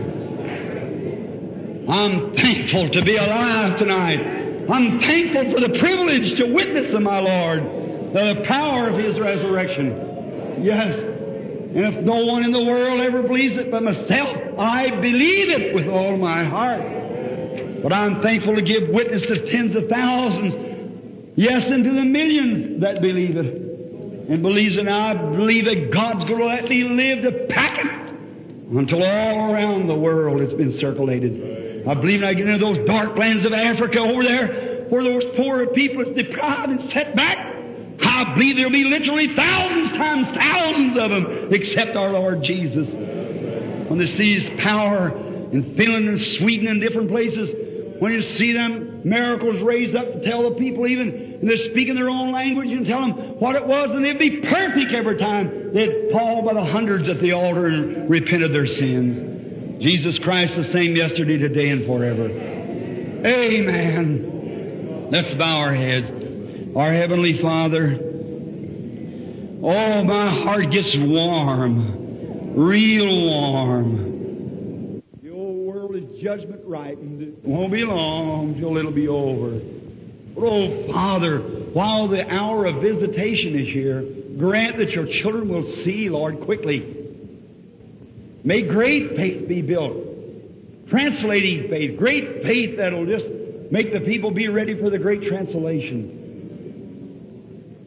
I'm thankful to be alive tonight. I'm thankful for the privilege to witness to my Lord the power of His resurrection. Yes. And if no one in the world ever believes it but myself, I believe it with all my heart. But I'm thankful to give witness to tens of thousands, yes, and to the millions that believe it. And believes it. I believe that God's going to let me live to pack it until all around the world it's been circulated. I believe when I get into those dark lands of Africa over there, where those poor people is deprived and set back, I believe there'll be literally thousands times thousands of them, except our Lord Jesus. When they see His power in Finland and Sweden and different places, when you see them miracles raised up to tell the people even, and they're speaking their own language and tell them what it was, and they'd be perfect every time. They'd fall by the hundreds at the altar and repent of their sins. Jesus Christ the same yesterday, today, and forever. Amen. Let's bow our heads. Our Heavenly Father, oh, my heart gets warm, real warm. The old world is judgment ripened. It won't be long till it'll be over. But, oh, Father, while the hour of visitation is here, grant that your children will see, Lord, quickly. May great faith be built. Translating faith, great faith that'll just make the people be ready for the great translation.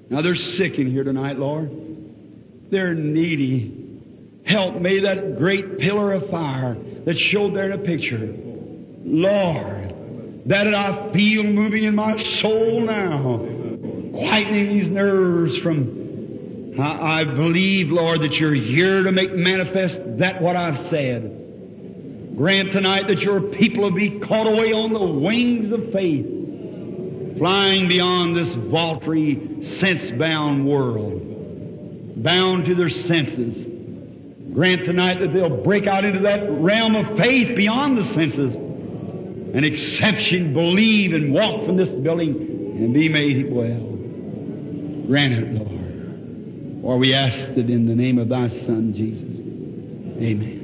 Now they're sick in here tonight, Lord. They're needy. Help me, that great pillar of fire that showed there in a picture. Lord, that I feel moving in my soul now, quietening these nerves from, I believe, Lord, that You're here to make manifest that what I've said. Grant tonight that Your people will be caught away on the wings of faith, flying beyond this vaulty, sense-bound world, bound to their senses. Grant tonight that they'll break out into that realm of faith beyond the senses and exception, believe and walk from this building and be made well. Grant it, Lord. For we ask it in the name of Thy Son, Jesus. Amen.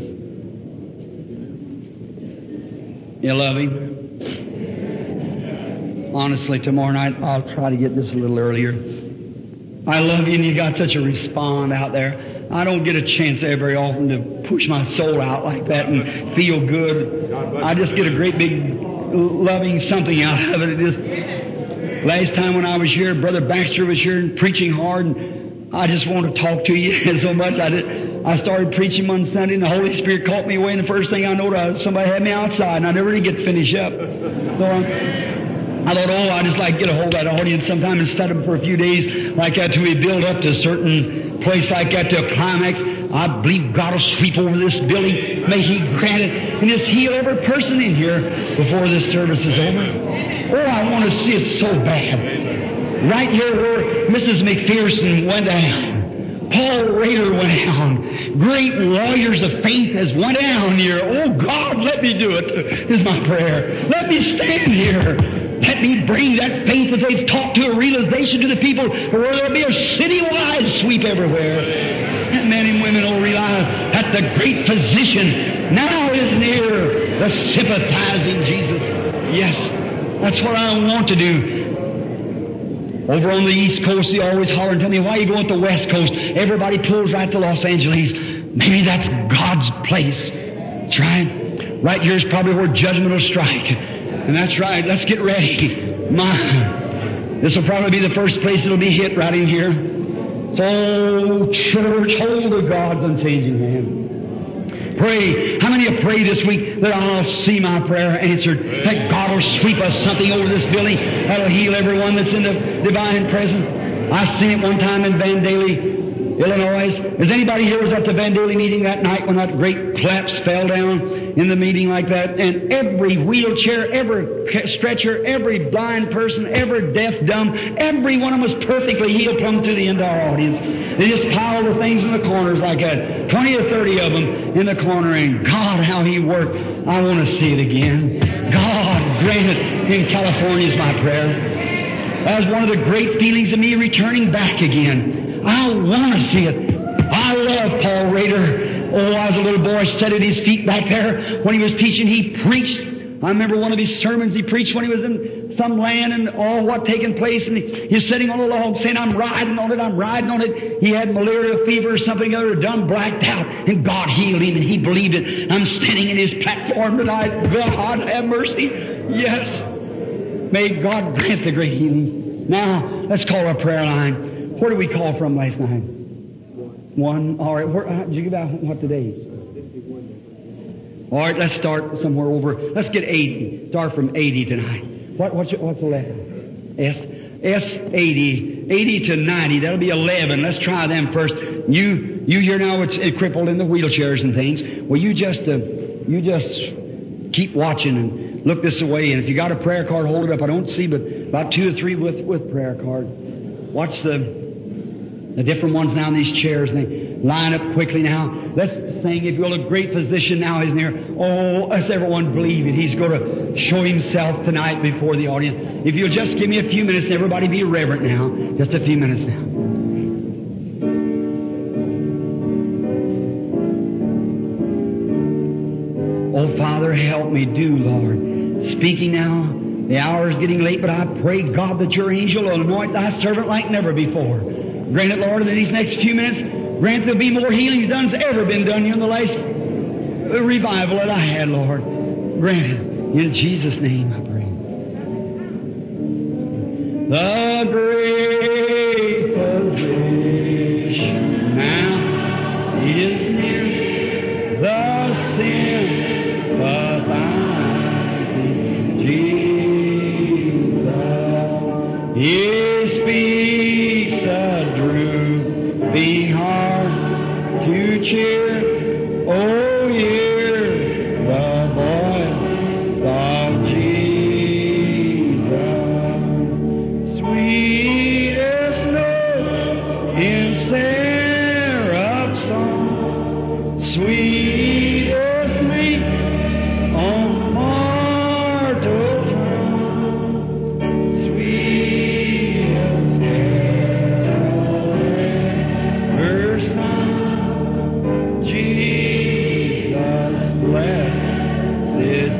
You love Him? Honestly, tomorrow night I'll try to get this a little earlier. I love you and you got such a response out there. I don't get a chance very often to push my soul out like that and feel good. I just get a great big loving something out of it. Last time when I was here, Brother Baxter was here and preaching hard, and I just wanted to talk to you so much. I started preaching one Sunday, and the Holy Spirit caught me away, and the first thing I noticed, somebody had me outside, and I never did get to finish up. So I thought, I just like to get a hold of that audience sometime and study them for a few days like that till we build up to a certain place like that to a climax. I believe God will sweep over this building. May He grant it and just heal every person in here before this service is over. I want to see it so bad. Right here where Mrs. McPherson went down, Paul Rader went down, great warriors of faith has went down here. Oh God, let me do it, is my prayer. Let me stand here. Let me bring that faith that they've taught to a realization to the people where there'll be a citywide sweep everywhere. And men and women will realize that the great physician now is near, the sympathizing Jesus. Yes, that's what I want to do. Over on the East Coast, they always holler and tell me, why are you going to the West Coast? Everybody pulls right to Los Angeles. Maybe that's God's place. That's right. Right here is probably where judgment will strike. And that's right. Let's get ready. This will probably be the first place it'll be hit right in here. So, church, hold of God's unchanging hand. Pray. How many have prayed this week that I'll see my prayer answered? That God will sweep us something over this building that'll heal everyone that's in the divine presence. I seen it one time in Vandalia, Illinois. Is anybody here was at the Vandalia meeting that night when that great collapse fell down in the meeting like that? And every wheelchair, every stretcher, every blind person, every deaf, dumb, every one of them was perfectly healed plumb to the entire audience. They just piled the things in the corners like that. 20 or 30 of them in the corner, and God, how He worked. I want to see it again. God, grant it in California is my prayer. That was one of the great feelings of me returning back again. I want to see it. I love Paul Rader. I was a little boy, stood at his feet back there when he was teaching. He preached. I remember one of his sermons he preached when he was in some land and all what taking place, and he's sitting on a log saying, I'm riding on it, I'm riding on it. He had malarial fever or something other, done blacked out, and God healed him, and he believed it. I'm standing in his platform tonight. God have mercy. Yes. May God grant the great healing. Now, let's call our prayer line. Where did we call from last night? One. All right. Did you give out what today? All right. Let's start somewhere over. Let's get 80. Start from 80 tonight. What's the letter? S 80. 80 to 90. That'll be 11. Let's try them first. You here now. It's crippled in the wheelchairs and things. Well, you just keep watching and look this way. And if you got a prayer card, hold it up. I don't see, but about 2 or 3 with prayer card. Watch the different ones now in these chairs, and they line up quickly now. Let's sing, if you will, a great physician now is near. Oh, let's everyone believe it. He's going to show Himself tonight before the audience. If you'll just give me a few minutes, and everybody be reverent now. Just a few minutes now. Oh, Father, help me do, Lord. Speaking now. The hour is getting late, but I pray, God, that Your angel will anoint Thy servant like never before. Grant it, Lord, in these next few minutes. Grant there'll be more healings done than's ever been done here in the last revival that I had, Lord. Grant it. In Jesus' name I pray. the great physician now is near, the sympathizing Jesus. He speaks a drooping heart to cheer. Oh, hear the voice of Jesus. Sweetest note in seraph's song, sweetest mate on mortal tongue, sweetest carol ever sung, Jesus, blessed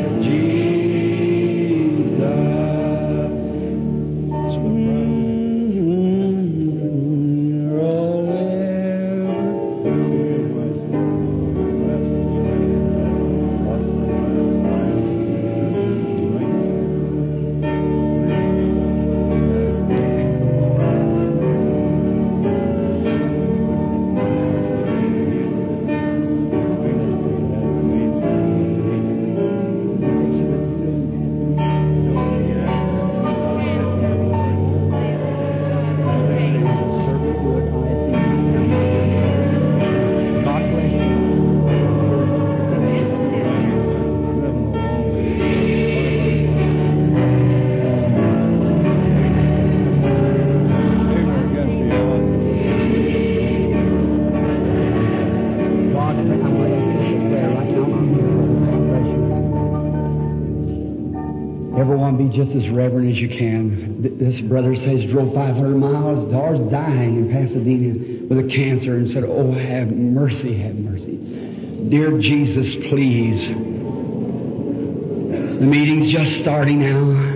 Jesus. Everyone be just as reverent as you can. This brother says drove 500 miles. Daughter's dying in Pasadena with a cancer and said, oh, have mercy, have mercy. Dear Jesus, please. The meeting's just starting now.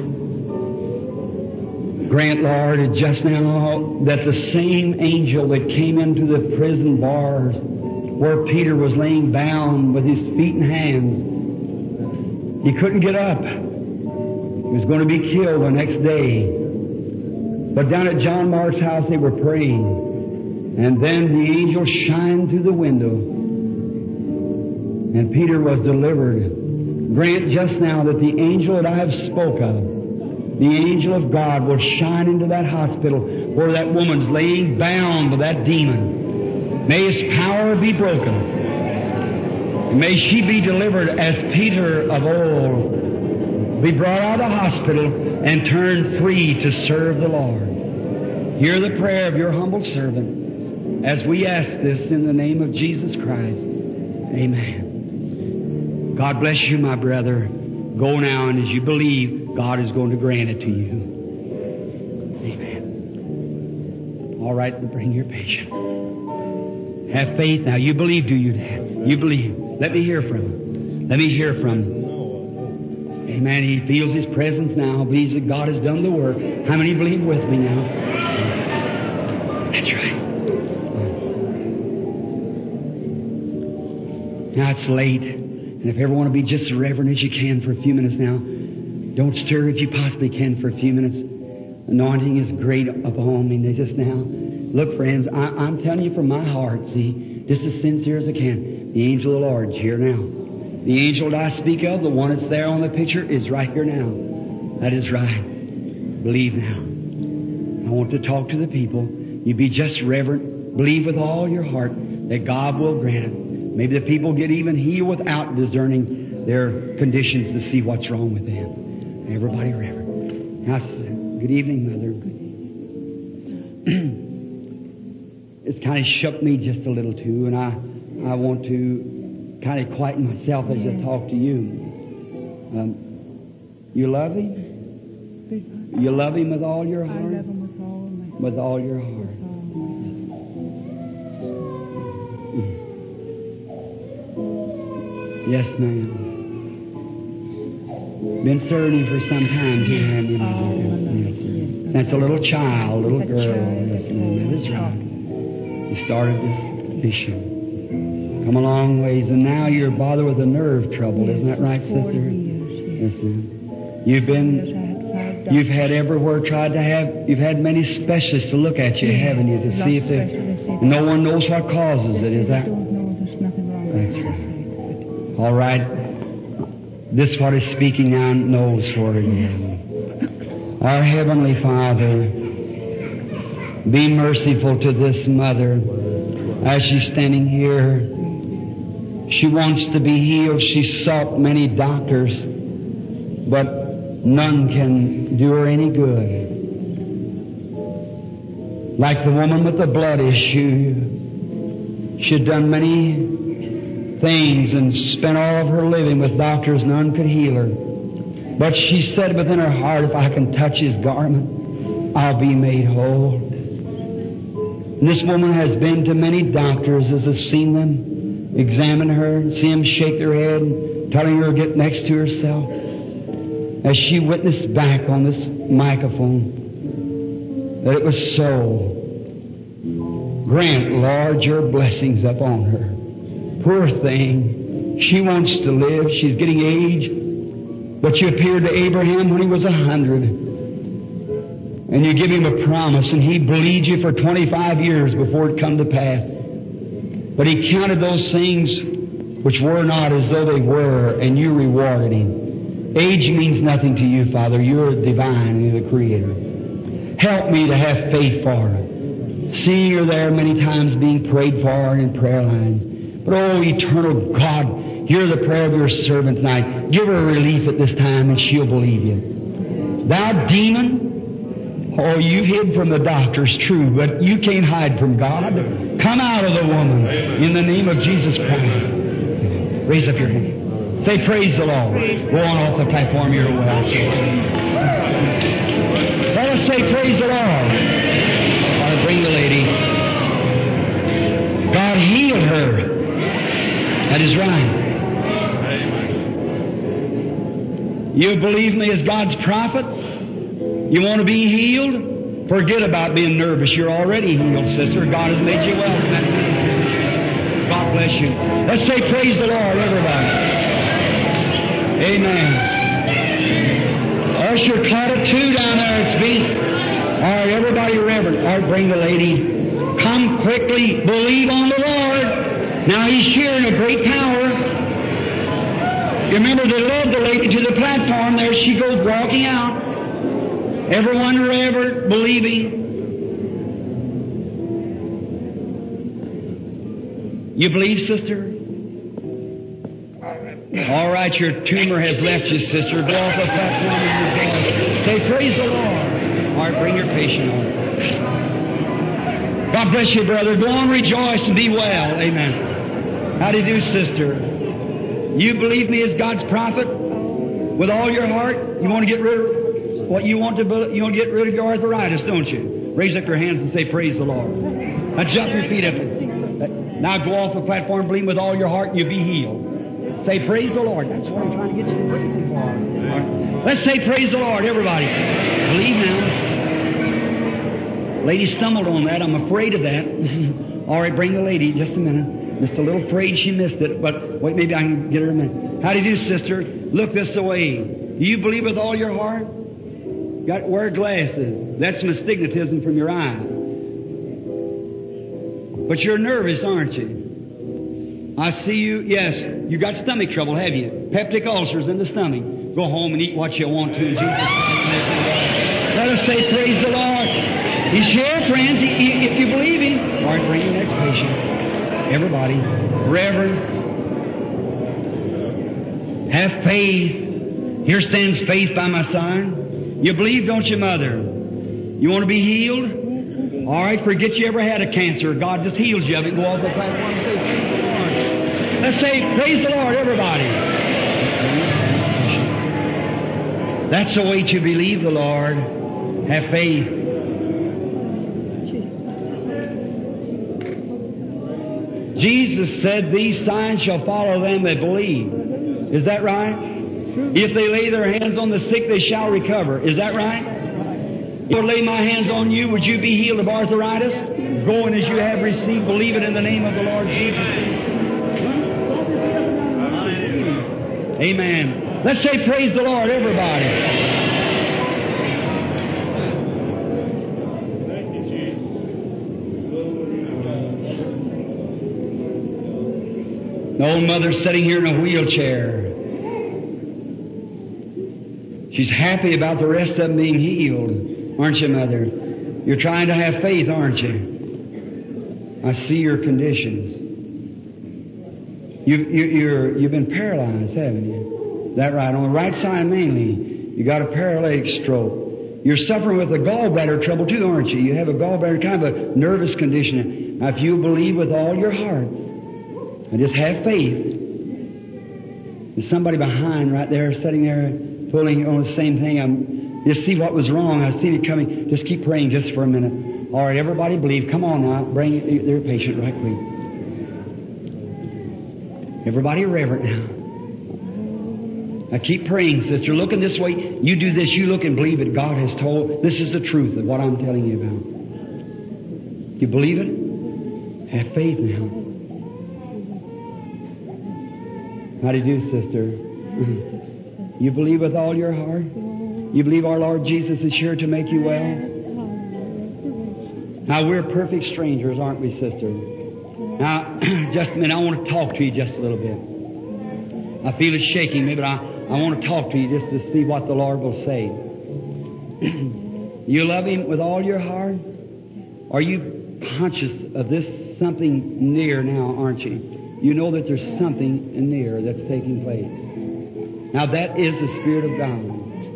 Grant, Lord, just now that the same angel that came into the prison bars where Peter was laying bound with his feet and hands, he couldn't get up. He was going to be killed the next day. But down at John Mark's house they were praying. And then the angel shined through the window. And Peter was delivered. Grant just now that the angel that I have spoke of, the angel of God, will shine into that hospital where that woman's laying bound with that demon. May his power be broken. And may she be delivered as Peter of old, be brought out of the hospital and turned free to serve the Lord. Hear the prayer of your humble servant as we ask this in the name of Jesus Christ. Amen. God bless you, my brother. Go now, and as you believe, God is going to grant it to you. Amen. All right, bring your patient. Have faith now. You believe, do you, Dad? You believe. Let me hear from him. Let me hear from him. Amen. He feels His presence now. Believes that God has done the work. How many believe with me now? That's right. Now it's late. And if everyone will be just as reverent as you can for a few minutes now, don't stir if you possibly can for a few minutes. Anointing is great upon me just now. Look, friends, I'm telling you from my heart, see, just as sincere as I can, the angel of the Lord's here now. The angel that I speak of, the one that's there on the picture, is right here now. That is right. Believe now. I want to talk to the people. You be just reverent. Believe with all your heart that God will grant it. Maybe the people get even healed without discerning their conditions to see what's wrong with them. Everybody reverent. Now, good evening, Mother. It's kind of shook me just a little too, and I want to kind of quieten myself as I talk to you. You love Him? You love Him with all your heart? I love Him with all your heart. Yes, ma'am. Been serving for some time too, haven't you? Yes, sir. That's a little child, little girl. Yes, ma'am. That is right. You started this mission. Come a long ways, and now you're bothered with a nerve trouble. Isn't that right, sister? Yes, sir. You've been You've had everywhere you've had many specialists to look at you, haven't you, to see if no one knows what causes it, is that? That's right. All right. This what is speaking now knows for it. Our Heavenly Father, be merciful to this mother as she's standing here. She wants to be healed. She's sought many doctors, but none can do her any good. Like the woman with the blood issue, she had done many things and spent all of her living with doctors. None could heal her. But she said within her heart, if I can touch His garment, I'll be made whole. And this woman has been to many doctors as have seen them, examine her, see them shake their head, telling her to get next to herself. As she witnessed back on this microphone that it was so. Grant, Lord, your blessings upon her. Poor thing. She wants to live. She's getting age. But you appeared to Abraham when he was 100. And you give him a promise, and he believed you for 25 years before it come to pass. But he counted those things which were not as though they were, and you rewarded him. Age means nothing to you, Father. You're divine and you're the Creator. Help me to have faith for her. Seeing her there many times being prayed for in prayer lines. But oh, eternal God, hear the prayer of your servant tonight. Give her relief at this time and she'll believe you. Thou demon, oh, you hid from the doctors, true, but you can't hide from God. Come out of the woman in the name of Jesus Christ. Raise up your hand. Say, praise the Lord. Go on off the platform, you're well. Let us say, praise the Lord. I'll bring the lady. God healed her. That is right. You believe me as God's prophet? You want to be healed? Forget about being nervous. You're already healed, sister. God has made you well. God bless you. Let's say, praise the Lord, everybody. Amen. Usher, Claudia, 2 down there at speed. All right, everybody reverent. All right, bring the lady. Come quickly. Believe on the Lord. Now He's here in a great power. You remember they led the lady to the platform. There she goes walking out. Everyone reverent, believing. You believe, sister? All right, your tumor has left you, sister. Go off the platform and rejoice. Say, praise the Lord. All right, bring your patient on. God bless you, brother. Go on, rejoice and be well. Amen. How do you do, sister? You believe me as God's prophet with all your heart? You want to get rid of what you want to? You want to get rid of your arthritis, don't you? Raise up your hands and say, praise the Lord. Now jump your feet up. Now go off the platform, believe with all your heart, and you'll be healed. Say, praise the Lord. That's what I'm trying to get you to praise Him for. Right. Let's say, praise the Lord, everybody. Believe now. Lady stumbled on that. I'm afraid of that. All right, bring the lady. Just a minute. Just a little afraid she missed it, but wait, maybe I can get her a minute. How do you do, sister? Look this way. Do you believe with all your heart? Wear glasses. That's some astigmatism from your eyes. But you're nervous, aren't you? I see you. Yes, you got stomach trouble, have you? Peptic ulcers in the stomach. Go home and eat what you want to in Jesus' name. Let us say, praise the Lord. He's here, friends, if you believe Him. All right, bring the next patient. Everybody. Reverend. Have faith. Here stands faith by my side. You believe, don't you, Mother? You want to be healed? All right, forget you ever had a cancer. God just heals you of it. Go off the platform and say, praise the Lord. Let's say, praise the Lord, everybody. That's the way to believe the Lord. Have faith. Jesus said, these signs shall follow them that believe. Is that right? If they lay their hands on the sick, they shall recover. Is that right? If I lay my hands on you, would you be healed of arthritis? Go and as you have received, believe it in the name of the Lord Jesus. Amen. Let's say praise the Lord, everybody. old mother's sitting here in a wheelchair. She's happy about the rest of them being healed. Aren't you, Mother? You're trying to have faith, aren't you? I see your conditions. You've been paralyzed, haven't you? Is that right? On the right side mainly, you got a paralytic stroke. You're suffering with a gallbladder trouble too, aren't you? You have a gallbladder, kind of a nervous condition. Now, if you believe with all your heart, and just have faith, there's somebody behind right there, sitting there, pulling on the same thing. Just see what was wrong. I see it coming. Just keep praying just for a minute. All right, everybody believe. Come on now. Bring their patient right quick. Everybody reverent now. Now keep praying, sister. Looking this way. You do this. You look and believe it. God has told. This is the truth of what I'm telling you about. You believe it? Have faith now. How do you do, sister? You believe with all your heart? You believe our Lord Jesus is here to make you well? Now, we're perfect strangers, aren't we, sister? Now, just a minute, I want to talk to you just a little bit. I feel it shaking me, but I want to talk to you just to see what the Lord will say. You love Him with all your heart? Are you conscious of this something near now, aren't you? You know that there's something near that's taking place. Now that is the Spirit of God.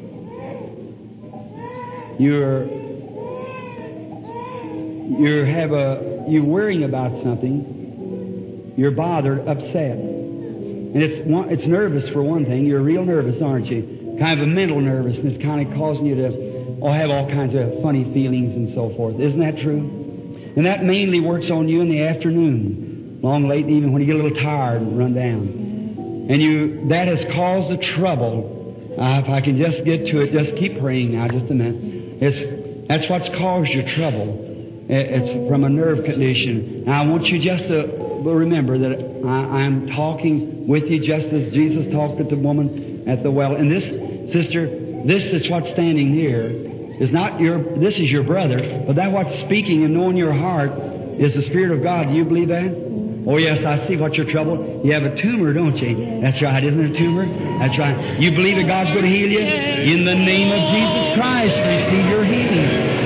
You're worrying about something. You're bothered, upset. And it's nervous for one thing. You're real nervous, aren't you? Kind of a mental nervousness, kind of causing you to have all kinds of funny feelings and so forth. Isn't that true? And that mainly works on you in the afternoon. Long, late, even when you get a little tired and run down. And that has caused the trouble. If I can just get to it, just keep praying now just a minute. That's what's caused your trouble. It's from a nerve condition. Now I want you just to remember that I'm talking with you just as Jesus talked with the woman at the well. And this, sister, this is what's standing here. This is your brother, but that what's speaking and knowing your heart is the Spirit of God. Do you believe that? Oh, yes, I see what your trouble. You have a tumor, don't you? That's right, isn't it a tumor? That's right. You believe that God's going to heal you? In the name of Jesus Christ, receive your healing.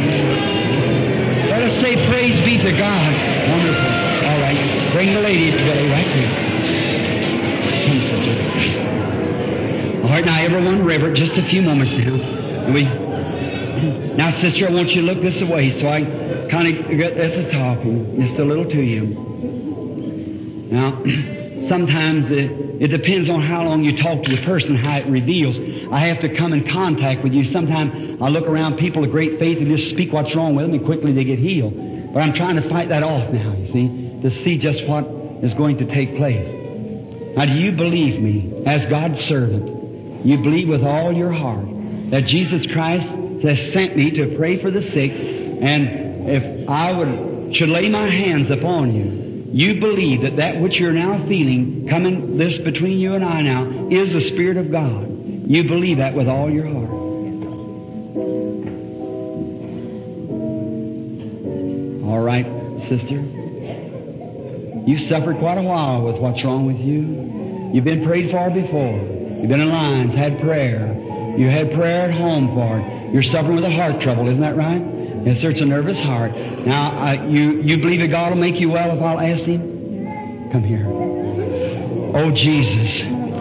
Let us say praise be to God. Wonderful. All right. Bring the lady to Billy right here. Come, sister. All right, now, everyone, reverent, just a few moments now. Now, sister, I want you to look this way so I kind of get at the top and just a little to you. Now, sometimes it depends on how long you talk to the person, how it reveals. I have to come in contact with you. Sometimes I look around people of great faith and just speak what's wrong with them and quickly they get healed. But I'm trying to fight that off now, you see, to see just what is going to take place. Now, do you believe me as God's servant? You believe with all your heart that Jesus Christ has sent me to pray for the sick, and if I should lay my hands upon you, you believe that which you're now feeling, coming this between you and I now, is the Spirit of God. You believe that with all your heart. All right, sister. You suffered quite a while with what's wrong with you. You've been prayed for before. You've been in lines, had prayer. You had prayer at home for it. You're suffering with a heart trouble, isn't that right? Yes, sir, it's a nervous heart. Now, you believe that God will make you well if I'll ask Him? Come here. Oh, Jesus.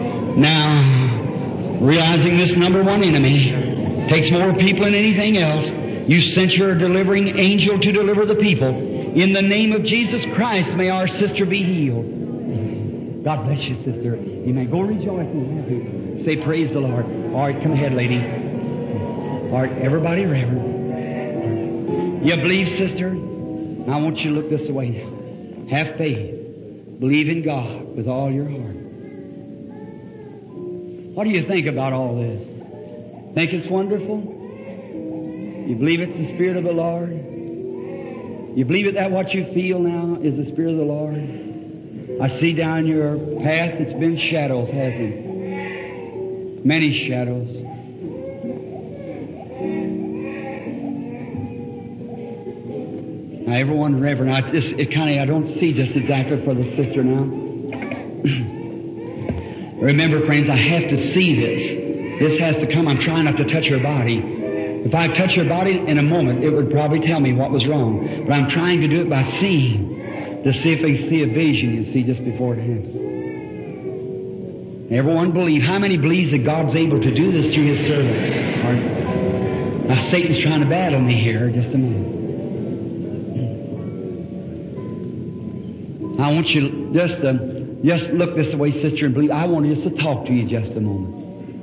Now, realizing this number one enemy takes more people than anything else, you sent your delivering angel to deliver the people. In the name of Jesus Christ, may our sister be healed. God bless you, sister. You may go rejoice and happy. Say, praise the Lord. All right, come ahead, lady. All right, everybody reverend. You believe, sister? Now I want you to look this way now. Have faith. Believe in God with all your heart. What do you think about all this? Think it's wonderful? You believe it's the Spirit of the Lord? You believe that what you feel now is the Spirit of the Lord? I see down your path it's been shadows, hasn't it? Many shadows. Now, everyone, reverend, I don't see just exactly for the sister now. Remember, friends, I have to see this. This has to come. I'm trying not to touch her body. If I touch her body in a moment, it would probably tell me what was wrong. But I'm trying to do it by seeing, to see if they see a vision, you see, just before it happens. Everyone believe. How many believes that God's able to do this through His servant? Now, Satan's trying to battle me here. Just a minute. I want you just look this way, sister, and believe. I want just to talk to you just a moment.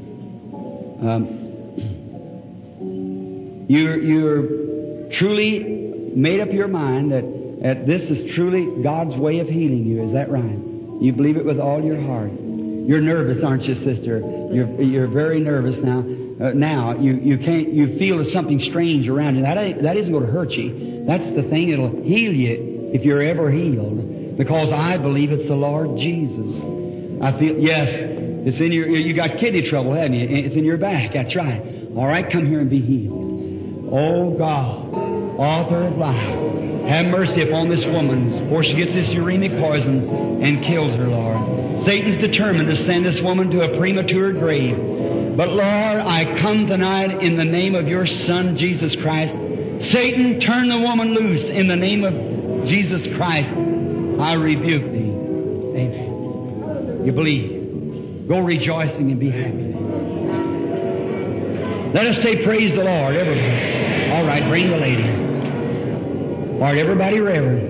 You're truly made up your mind that this is truly God's way of healing you. Is that right? You believe it with all your heart. You're nervous, aren't you, sister? You're very nervous now. Now you feel there's something strange around you. That isn't going to hurt you. That's the thing. It'll heal you if you're ever healed. Because I believe it's the Lord Jesus. I feel, yes, it's in you got kidney trouble, haven't you? It's in your back. That's right. All right, come here and be healed. Oh God, author of life, have mercy upon this woman before she gets this uremic poison and kills her, Lord. Satan's determined to send this woman to a premature grave. But Lord, I come tonight in the name of your Son, Jesus Christ. Satan, turn the woman loose in the name of Jesus Christ. I rebuke thee. Amen. You believe. Go rejoicing and be happy. Let us say praise the Lord, everybody. All right, bring the lady. All right, everybody reverend.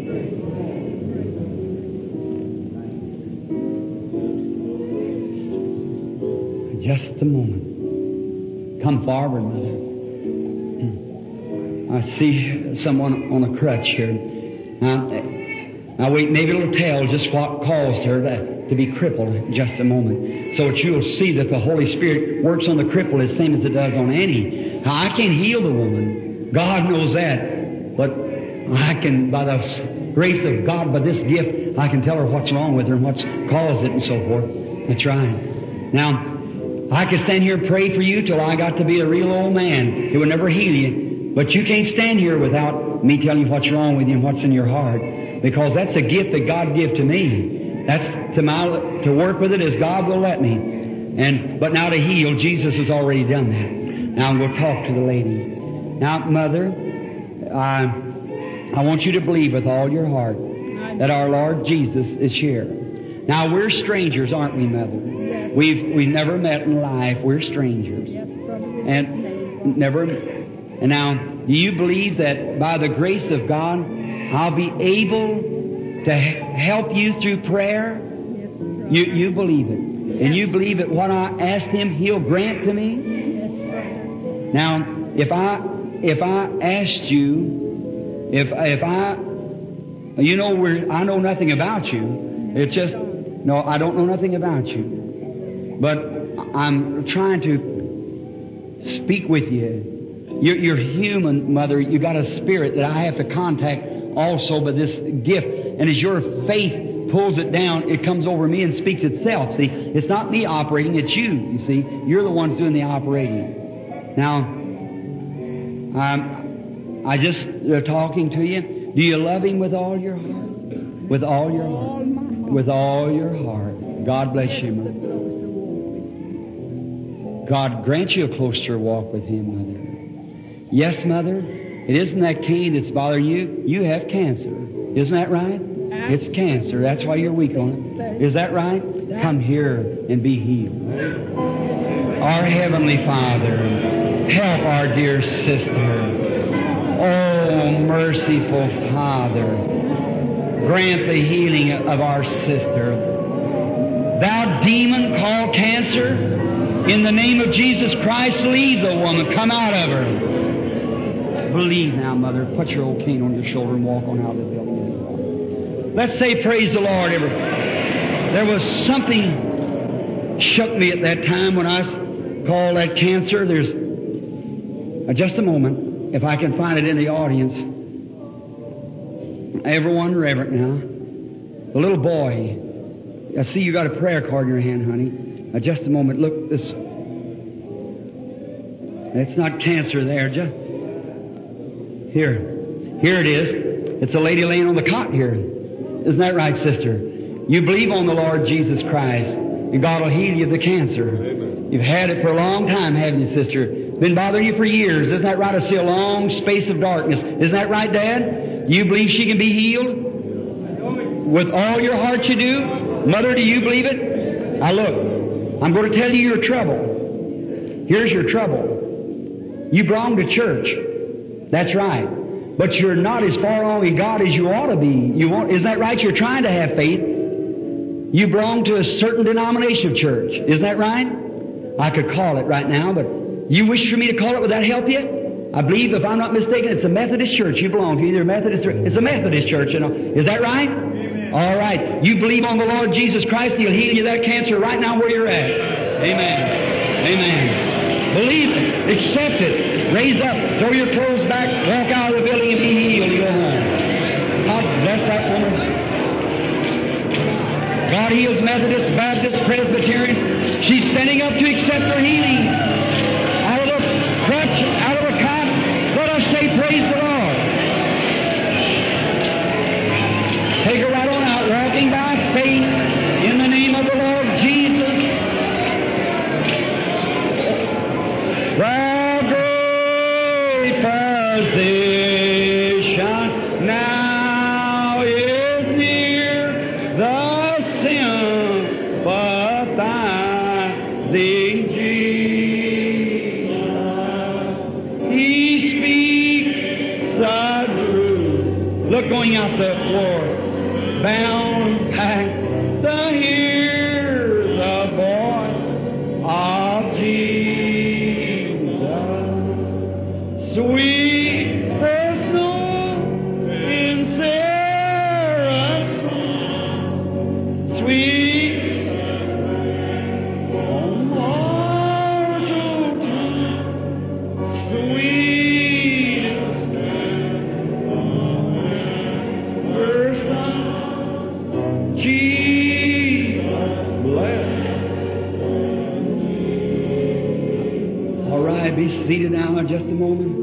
Just a moment. Come forward, mother. I see someone on a crutch here. Now wait, maybe it'll tell just what caused her to be crippled in just a moment. So that you'll see that the Holy Spirit works on the cripple the same as it does on any. Now, I can't heal the woman. God knows that. But I can, by the grace of God, by this gift, I can tell her what's wrong with her and what's caused it and so forth. That's right. Now, I could stand here and pray for you till I got to be a real old man. It would never heal you. But you can't stand here without me telling you what's wrong with you and what's in your heart. Because that's a gift that God gave to me. That's to work with it as God will let me. But now to heal, Jesus has already done that. Now I'm going to talk to the lady. Now, Mother, I want you to believe with all your heart that our Lord Jesus is here. Now we're strangers, aren't we, Mother? We've never met in life. We're strangers. And never. And now, do you believe that by the grace of God, I'll be able to help you through prayer? You believe it. And you believe that what I asked Him, He'll grant to me? Now, if I asked you, I know nothing about you. It's just, no, I don't know nothing about you. But I'm trying to speak with you. You're human, Mother. You got a spirit that I have to contact also by this gift. And as your faith pulls it down, it comes over me and speaks itself. See, it's not me operating, it's you see. You're the ones doing the operating. Now, I just talking to you. Do you love Him with all your heart? With all your heart. With all your heart. God bless you, Mother. God grant you a closer walk with Him, Mother. Yes, Mother, it isn't that cane that's bothering you. You have cancer. Isn't that right? It's cancer. That's why you're weak on it. Is that right? Come here and be healed. Our Heavenly Father, help our dear sister. Oh, merciful Father, grant the healing of our sister. Thou demon called cancer, in the name of Jesus Christ, leave the woman. Come out of her. Believe now, Mother. Put your old cane on your shoulder and walk on out of the building. Let's say praise the Lord, everybody. There was something shook me at that time when I called that cancer. There's just a moment, if I can find it in the audience. Everyone reverent now. The little boy. I see you got a prayer card in your hand, honey. Just a moment. Look, this. It's not cancer there. Just here it is. It's a lady laying on the cot here. Isn't that right, sister? You believe on the Lord Jesus Christ. And God will heal you of the cancer. You've had it for a long time, haven't you, sister? Been bothering you for years. Isn't that right? I see a long space of darkness. Isn't that right, Dad? You believe she can be healed? With all your heart you do? Mother, do you believe it? Now look, I'm going to tell you your trouble. Here's your trouble. You belong to church. That's right. But you're not as far along in God as you ought to be. Isn't that right? You're trying to have faith. You belong to a certain denomination of church. Isn't that right? I could call it right now, but you wish for me to call it? Would that help you? I believe, if I'm not mistaken, it's a Methodist church you belong to. Either Methodist or it's a Methodist church, you know. Is that right? Amen. All right. You believe on the Lord Jesus Christ, He'll heal you that cancer right now where you're at. Amen. Amen. Believe it. Accept it. Raise up. Throw your clothes back. Walk out of the building and be healed. Go home. God bless that woman. God heals Methodist, Baptist, Presbyterian. She's standing up to accept her healing. Out of the crutch, out of the cot, let us say praise the Lord. Take her right on out, walking by faith in the name of the Lord Jesus. The great physician now is near, the sympathizing Jesus. He speaks the truth. Look, going out the floor, bound back, hear the voice of Jesus. Sweet personal in Sarah's song. Sweet be seated now in just a moment.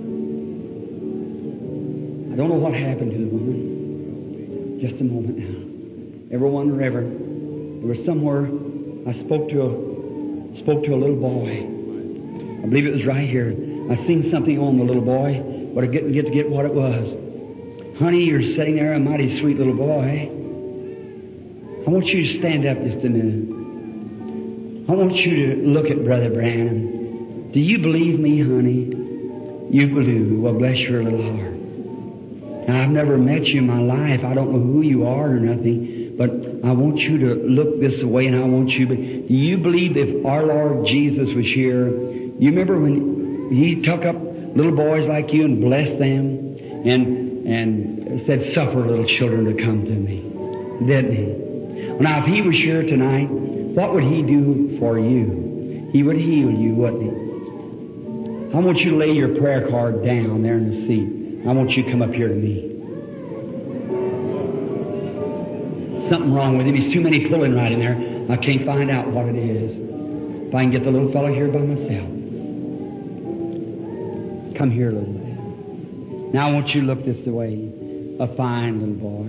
I don't know what happened to the woman. Just a moment now. Everyone, Reverend, there was somewhere I spoke to a little boy. I believe it was right here. I seen something on the little boy, but I didn't get what it was. Honey, you're sitting there, a mighty sweet little boy. I want you to stand up just a minute. I want you to look at Brother Branham. Do you believe me, honey? You do. Well, bless your little heart. Now, I've never met you in my life. I don't know who you are or nothing, but I want you to look this way, and I want you to... Do you believe if our Lord Jesus was here, you remember when He took up little boys like you and blessed them and said, suffer little children to come to me, didn't He? Now, if He was here tonight, what would He do for you? He would heal you, wouldn't He? I want you to lay your prayer card down there in the seat. I want you to come up here to me. Something wrong with him. He's too many pulling right in there. I can't find out what it is. If I can get the little fellow here by myself. Come here, little man. Now I want you to look this way. A fine little boy.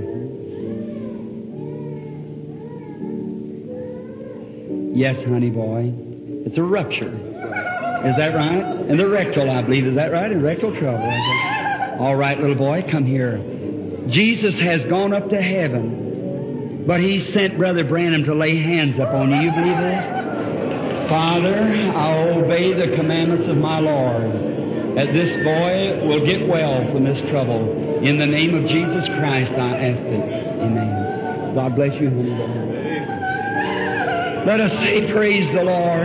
Yes, honey boy. It's a rupture. Is that right? In the rectal, I believe. Is that right? In rectal trouble. All right, little boy, come here. Jesus has gone up to heaven, but He sent Brother Branham to lay hands upon you. You believe this? Father, I'll obey the commandments of my Lord, that this boy will get well from this trouble. In the name of Jesus Christ, I ask it. Amen. God bless you, honey. Let us say, praise the Lord.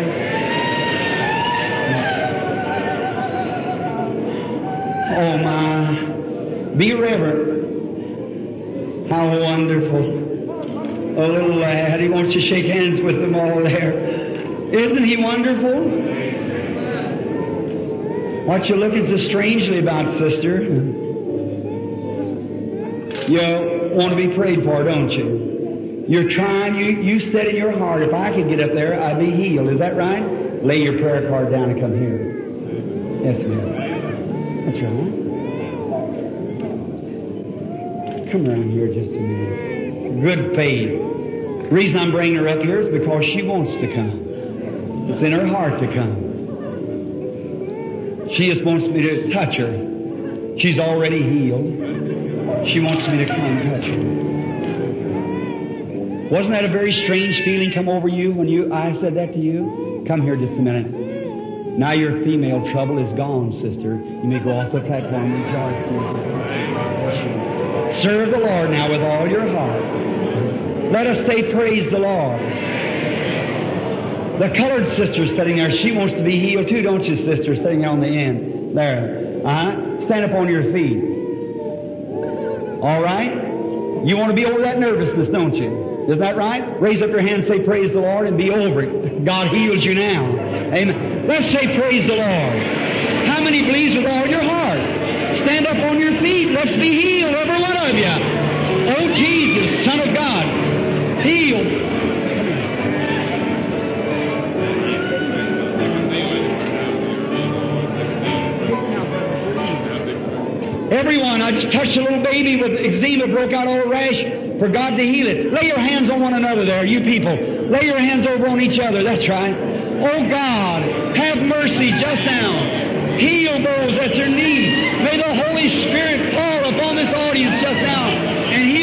Oh my, be reverent. How wonderful. A little lad, he wants to shake hands with them all there. Isn't he wonderful? What you looking so strangely about, sister? You want to be prayed for, don't you? You're trying, you said in your heart, if I could get up there, I'd be healed. Is that right? Lay your prayer card down and come here. Yes, ma'am. That's right. Come around here just a minute. Good faith. The reason I'm bringing her up here is because she wants to come. It's in her heart to come. She just wants me to touch her. She's already healed. She wants me to come touch her. Wasn't that a very strange feeling come over you when I said that to you? Come here just a minute. Now your female trouble is gone, sister. You may go off the platform and rejoice. Serve the Lord now with all your heart. Let us say, praise the Lord. The colored sister sitting there, she wants to be healed too, don't you, sister, sitting on the end? There. Stand up on your feet. All right? You want to be over that nervousness, don't you? Isn't that right? Raise up your hand and say, praise the Lord, and be over it. God heals you now. Amen. Let's say, praise the Lord. How many believes with all your heart? Stand up on your feet. Let's be healed, every one of you. Oh, Jesus, Son of God, healed. Everyone, I just touched a little baby with eczema, broke out all rash, for God to heal it. Lay your hands on one another there, you people. Lay your hands over on each other, that's right. Oh God, have mercy just now. Heal those that's in need. May the Holy Spirit fall upon this audience just now and